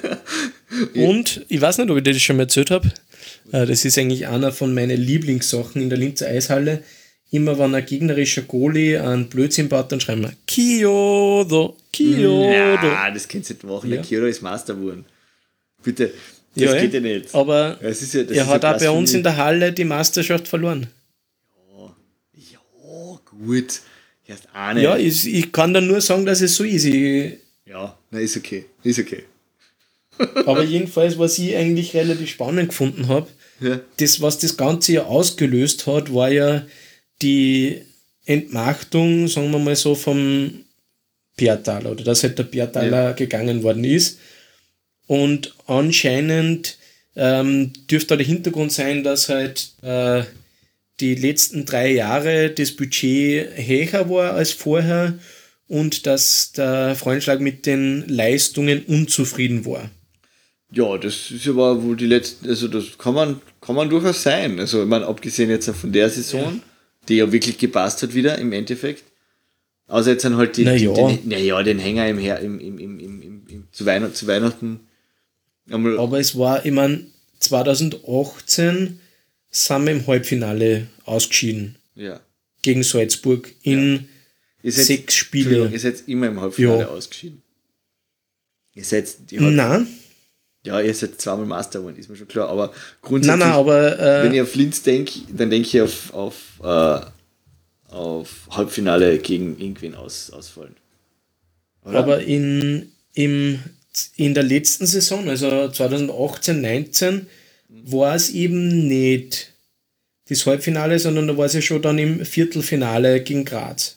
Und ich weiß nicht, ob ich dir das schon mal erzählt habe. Das ist eigentlich einer von meinen Lieblingssachen in der Linzer Eishalle. Immer wenn ein gegnerischer Goalie einen Blödsinn baut, dann schreiben wir Kyoto, Kyoto.
Ja, das kannst du nicht machen. Ja. Der Kyoto ist Master geworden. Bitte, das
ja,
geht ja nicht.
Aber
das ist ja, das
er
ist
hat
ja
auch bei uns in der Halle die Meisterschaft verloren.
Ja, ja gut. Erst eine.
Ja, ich, ich kann dann nur sagen, dass es so ist. Ich,
ja, na, ist okay. Ist okay.
Aber jedenfalls, was ich eigentlich relativ spannend gefunden habe, ja. das, was das Ganze ja ausgelöst hat, war ja die Entmachtung, sagen wir mal so, vom Piataler, oder dass halt der Piataler ja. gegangen worden ist. Und anscheinend ähm, dürfte der Hintergrund sein, dass halt äh, die letzten drei Jahre das Budget höher war als vorher und dass der Freundschlag mit den Leistungen unzufrieden war.
Ja, das ist aber wohl die letzten, also das kann man, kann man durchaus sein. Also ich meine, abgesehen jetzt von der Saison, ja. die ja wirklich gepasst hat wieder im Endeffekt. Außer jetzt dann halt die,
naja.
den, naja, den Hänger im, Her im, im, im, im, im, im, zu, Weihnachten, zu Weihnachten. Einmal
aber es war, ich meine, zwanzig achtzehn sind wir im Halbfinale ausgeschieden.
Ja.
Gegen Salzburg in
ja. seid,
sechs Spiele.
Ihr seid immer im Halbfinale
ja.
ausgeschieden. Ihr seid die
Nein.
Ja, ihr seid zweimal Master geworden, ist mir schon klar. Aber grundsätzlich,
nein, nein, aber, äh,
wenn ich auf Linz denke, dann denke ich auf, auf, äh, auf Halbfinale gegen irgendwen aus, ausfallen.
Oder? Aber in, im, in der letzten Saison, also zwanzig achtzehn neunzehn, mhm. war es eben nicht das Halbfinale, sondern da war es ja schon dann im Viertelfinale gegen Graz.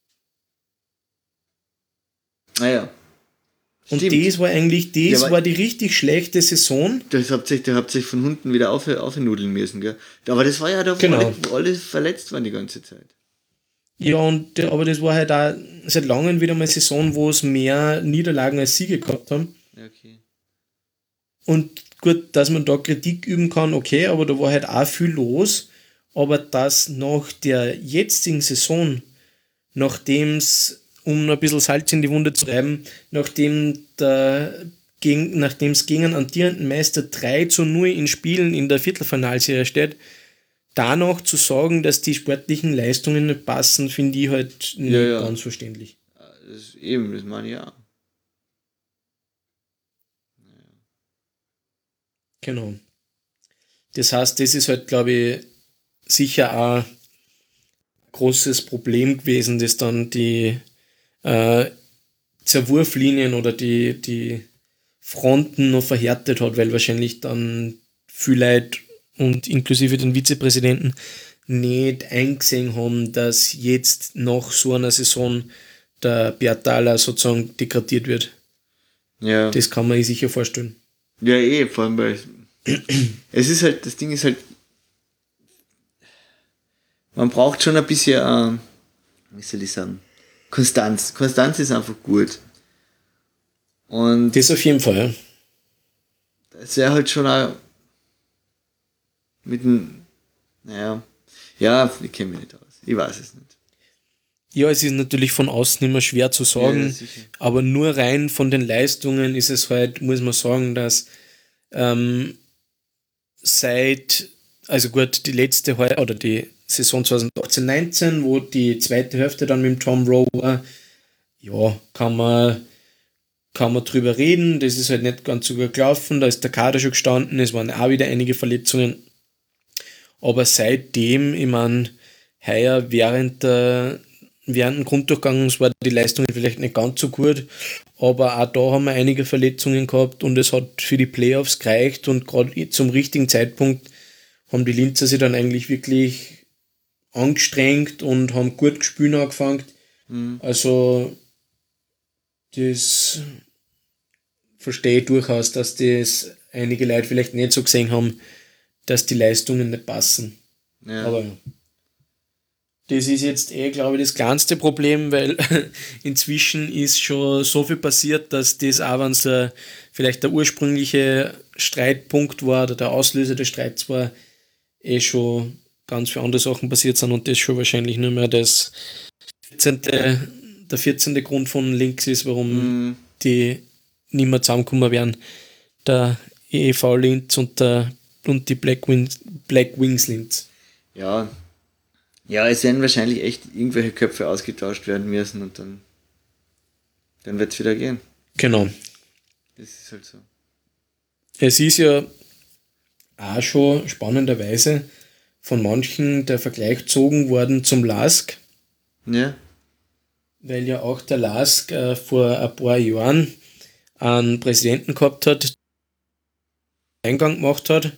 Naja.
Und Stimmt. das war eigentlich, das ja, war die richtig schlechte Saison.
Das habt ihr, habt ihr von unten wieder auf, aufnudeln müssen, gell? Aber das war ja da, wo,
genau.
alle, wo alle verletzt waren die ganze Zeit.
Ja, und, aber das war halt auch seit langem wieder mal eine Saison, wo es mehr Niederlagen als Siege gehabt haben.
Okay.
Und gut, dass man da Kritik üben kann, okay, aber da war halt auch viel los. Aber dass nach der jetzigen Saison, nachdem es, um ein bisschen Salz in die Wunde zu reiben, nachdem der, gegen, nachdem es gegen einen amtierenden Meister drei zu null in Spielen in der Viertelfinalserie steht, danach zu sagen, dass die sportlichen Leistungen nicht passen, finde ich halt nicht ja, ja. ganz verständlich.
Das ist eben, das meine ich ja.
Genau. Das heißt, das ist halt, glaube ich, sicher auch ein großes Problem gewesen, das dann die äh, Zerwurflinien oder die, die Fronten noch verhärtet hat, weil wahrscheinlich dann viele Leute und inklusive den Vizepräsidenten nicht eingesehen haben, dass jetzt nach so einer Saison der Piataler sozusagen degradiert wird.
Ja.
Das kann man sich sicher vorstellen.
Ja, eh, vor allem weil es ist halt, das Ding ist halt, man braucht schon ein bisschen, äh, wie soll ich sagen, Konstanz. Konstanz ist einfach gut. Und
das auf jeden Fall.
Das wäre halt schon auch mit dem, naja, ja, ich kenne mich nicht aus. Ich weiß es nicht.
Ja, es ist natürlich von außen immer schwer zu sagen, ja, aber nur rein von den Leistungen ist es halt, muss man sagen, dass ähm, seit, also gut, die letzte, oder die Saison zwanzig achtzehn neunzehn, wo die zweite Hälfte dann mit dem Tom Rowe war, ja, kann man, kann man drüber reden, das ist halt nicht ganz so gut gelaufen, da ist der Kader schon gestanden, es waren auch wieder einige Verletzungen, aber seitdem, ich meine, heuer während der während dem Grunddurchgang waren die Leistungen vielleicht nicht ganz so gut, aber auch da haben wir einige Verletzungen gehabt und es hat für die Playoffs gereicht und gerade zum richtigen Zeitpunkt haben die Linzer sich dann eigentlich wirklich angestrengt und haben gut gespielt angefangen. Mhm. Also das verstehe ich durchaus, dass das einige Leute vielleicht nicht so gesehen haben, dass die Leistungen nicht passen.
Ja.
Aber das ist jetzt eh, glaube ich, das kleinste Problem, weil inzwischen ist schon so viel passiert, dass das auch, wenn es der, vielleicht der ursprüngliche Streitpunkt war oder der Auslöser des Streits war, eh schon ganz viele andere Sachen passiert sind und das schon wahrscheinlich nur mehr das vierzehnte der vierzehnte Grund von links ist, warum mm. die nicht mehr zusammenkommen werden. Der E E V Linz und, der, und die Black Wings, Black Wings Linz.
Ja. Ja, es werden wahrscheinlich echt irgendwelche Köpfe ausgetauscht werden müssen und dann, dann wird es wieder gehen.
Genau.
Das ist halt so.
Es ist ja auch schon spannenderweise von manchen der Vergleich gezogen worden zum Lask.
Ja.
Weil ja auch der Lask äh, vor ein paar Jahren einen Präsidenten gehabt hat, der Eingang gemacht hat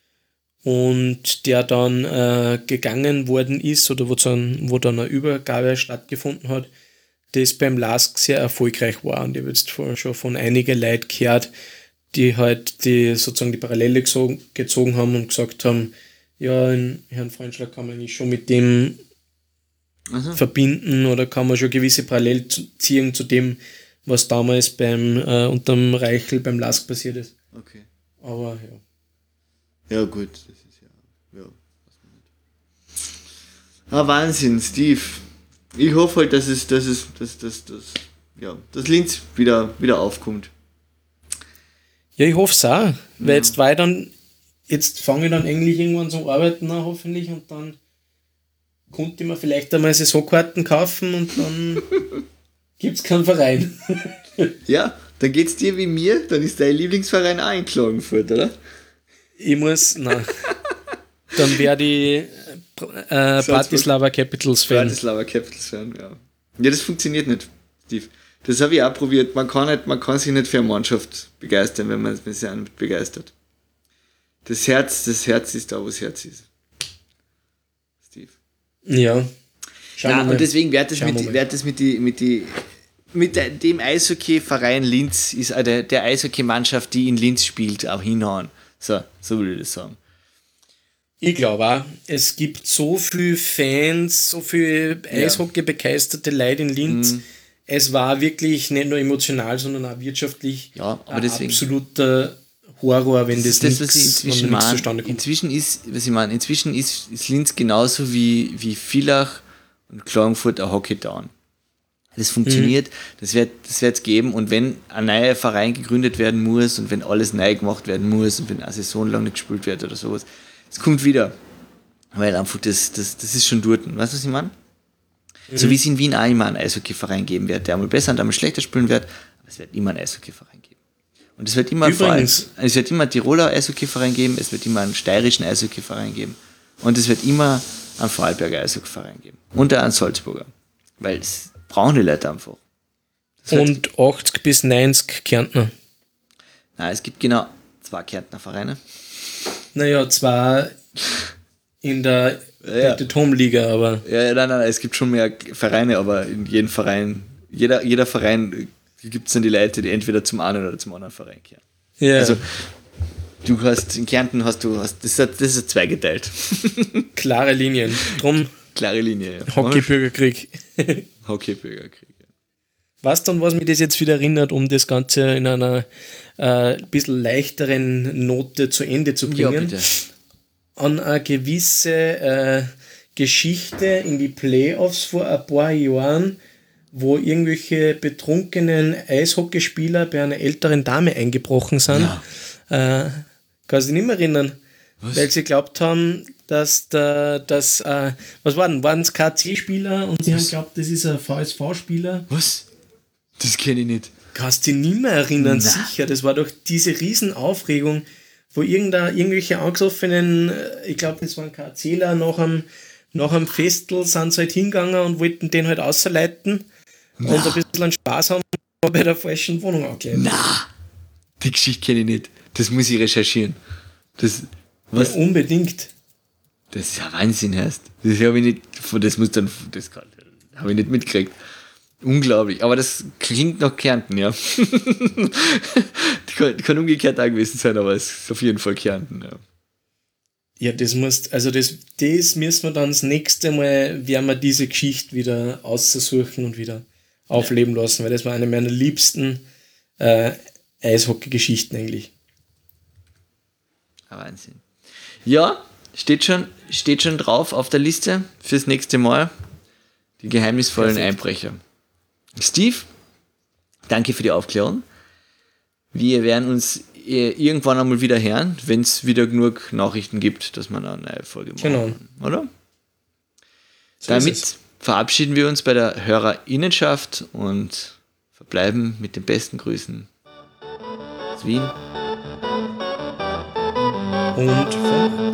und der dann äh, gegangen worden ist oder wo dann, wo dann eine Übergabe stattgefunden hat, das beim Lask sehr erfolgreich war. Und ich habe jetzt schon von einigen Leuten gehört, die halt die sozusagen die Parallele gezogen, gezogen haben und gesagt haben, ja, in Herrn Freundschlag kann man eigentlich schon mit dem also. verbinden oder kann man schon gewisse Parallelen ziehen zu dem, was damals beim äh, unterm Reichel beim Lask passiert ist.
Okay.
Aber ja.
Ja gut, das ist ja, ja, weiß man nicht. Ah, Wahnsinn, Steve. Ich hoffe halt, dass es, dass es, dass, dass, dass, ja, dass Linz wieder, wieder aufkommt.
Ja, ich hoffe es auch, weil ja. jetzt war ich dann, jetzt fange ich dann eigentlich irgendwann zum Arbeiten an, hoffentlich, und dann konnte ich mir vielleicht einmal Saisonkarten kaufen und dann gibt es keinen Verein.
Ja, dann geht's dir wie mir, dann ist dein Lieblingsverein auch in Klagenfurt, oder?
Ich muss, nein. Dann werde ich äh, Bratislava Capitals Fan.
Bratislava Capitals Fan, ja. Ja, das funktioniert nicht, Steve. Das habe ich auch probiert. Man kann, nicht, man kann sich nicht für eine Mannschaft begeistern, wenn man sich auch nicht begeistert. Das Herz, das Herz ist da, wo das Herz ist. Steve.
Ja.
Ja, und deswegen wird das, mit, wird das mit, die, mit, die, mit dem Eishockey-Verein Linz, ist der, der Eishockey-Mannschaft, die in Linz spielt, auch hinhauen. So, so würde ich das sagen.
Ich glaube auch, es gibt so viele Fans, so viele Eishockey-begeisterte Leute in Linz. Mm. Es war wirklich nicht nur emotional, sondern auch wirtschaftlich
ja, aber
ein
deswegen,
absoluter Horror, wenn das,
das, das was ich inzwischen meine, zustande kommt. Inzwischen ist, was ich meine, inzwischen ist, ist Linz genauso wie, wie Villach und Klagenfurt ein Hockey-Town. Das funktioniert, mhm. das wird das wird's geben, und wenn ein neuer Verein gegründet werden muss und wenn alles neu gemacht werden muss und wenn eine Saison lang nicht gespielt wird oder sowas, es kommt wieder. Weil einfach das, das, das ist schon dort. Weißt du, was ich meine? Mhm. So wie es in Wien auch immer einen Eishockey-Verein geben wird, der einmal besser und einmal schlechter spielen wird, aber es wird immer einen Eishockey-Verein geben. Und es wird immer vor allem, es wird immer einen Tiroler Eishockey-Verein geben, es wird immer einen steirischen Eishockey-Verein geben und es wird immer einen Vorarlberger Eishockey-Verein geben. Und einen Salzburger. Weil es brauchen die Leute einfach.
Und achtzig bis neunzig Kärntner.
Nein, es gibt genau zwei Kärntner Vereine.
Naja, zwar in der
ja.
Home-Liga, aber...
Ja, ja, nein, nein, es gibt schon mehr Vereine, aber in jedem Verein, jeder, jeder Verein gibt es dann die Leute, die entweder zum einen oder zum anderen Verein kehren.
Ja.
Also, du hast, in Kärnten hast du, hast, das, ist, das ist zweigeteilt.
Klare Linien. Drum...
Klare Linie, ja.
Hockey-Bürgerkrieg.
Hockey-Bürgerkrieg, ja.
Was dann, was mich das jetzt wieder erinnert, um das Ganze in einer äh, bisschen leichteren Note zu Ende zu bringen,
ja, bitte.
An eine gewisse äh, Geschichte in die Playoffs vor ein paar Jahren, wo irgendwelche betrunkenen Eishockeyspieler bei einer älteren Dame eingebrochen sind. Ja. Äh, kannst du dich nicht mehr erinnern? Was? Weil sie glaubt haben, dass der, dass, äh, was war denn, waren es K C-Spieler und sie was? haben glaubt, das ist ein V S V-Spieler.
Was? Das kenne ich nicht.
Kannst du dich nicht mehr erinnern,
Na.
sicher. Das war doch diese Riesenaufregung, wo irgendwelche angesoffenen, ich glaube, das waren KZler, nach einem, nach einem Festel sind sie halt hingegangen und wollten den halt ausleiten und ein bisschen Spaß haben bei der falschen Wohnung angekleidet.
Na, die Geschichte kenne ich nicht. Das muss ich recherchieren. Das,
was? Ja, unbedingt.
Das ist ja Wahnsinn, heißt. Das habe ich nicht, das muss dann, das habe ich nicht mitgekriegt. Unglaublich, aber das klingt nach Kärnten, ja. kann, kann umgekehrt auch gewesen sein, aber es ist auf jeden Fall Kärnten, ja.
Ja, das muss, also das, das müssen wir dann das nächste Mal, werden wir diese Geschichte wieder aussuchen und wieder aufleben lassen, weil das war eine meiner liebsten äh, Eishockey-Geschichten eigentlich.
Wahnsinn. Ja, Steht schon, steht schon drauf auf der Liste fürs nächste Mal. Die geheimnisvollen Perfekt. Einbrecher. Steve, danke für die Aufklärung. Wir werden uns irgendwann einmal wieder hören, wenn es wieder genug Nachrichten gibt, dass man eine neue Folge machen
genau.
Oder? So Damit verabschieden wir uns bei der Hörerinnenschaft und verbleiben mit den besten Grüßen aus Wien
und von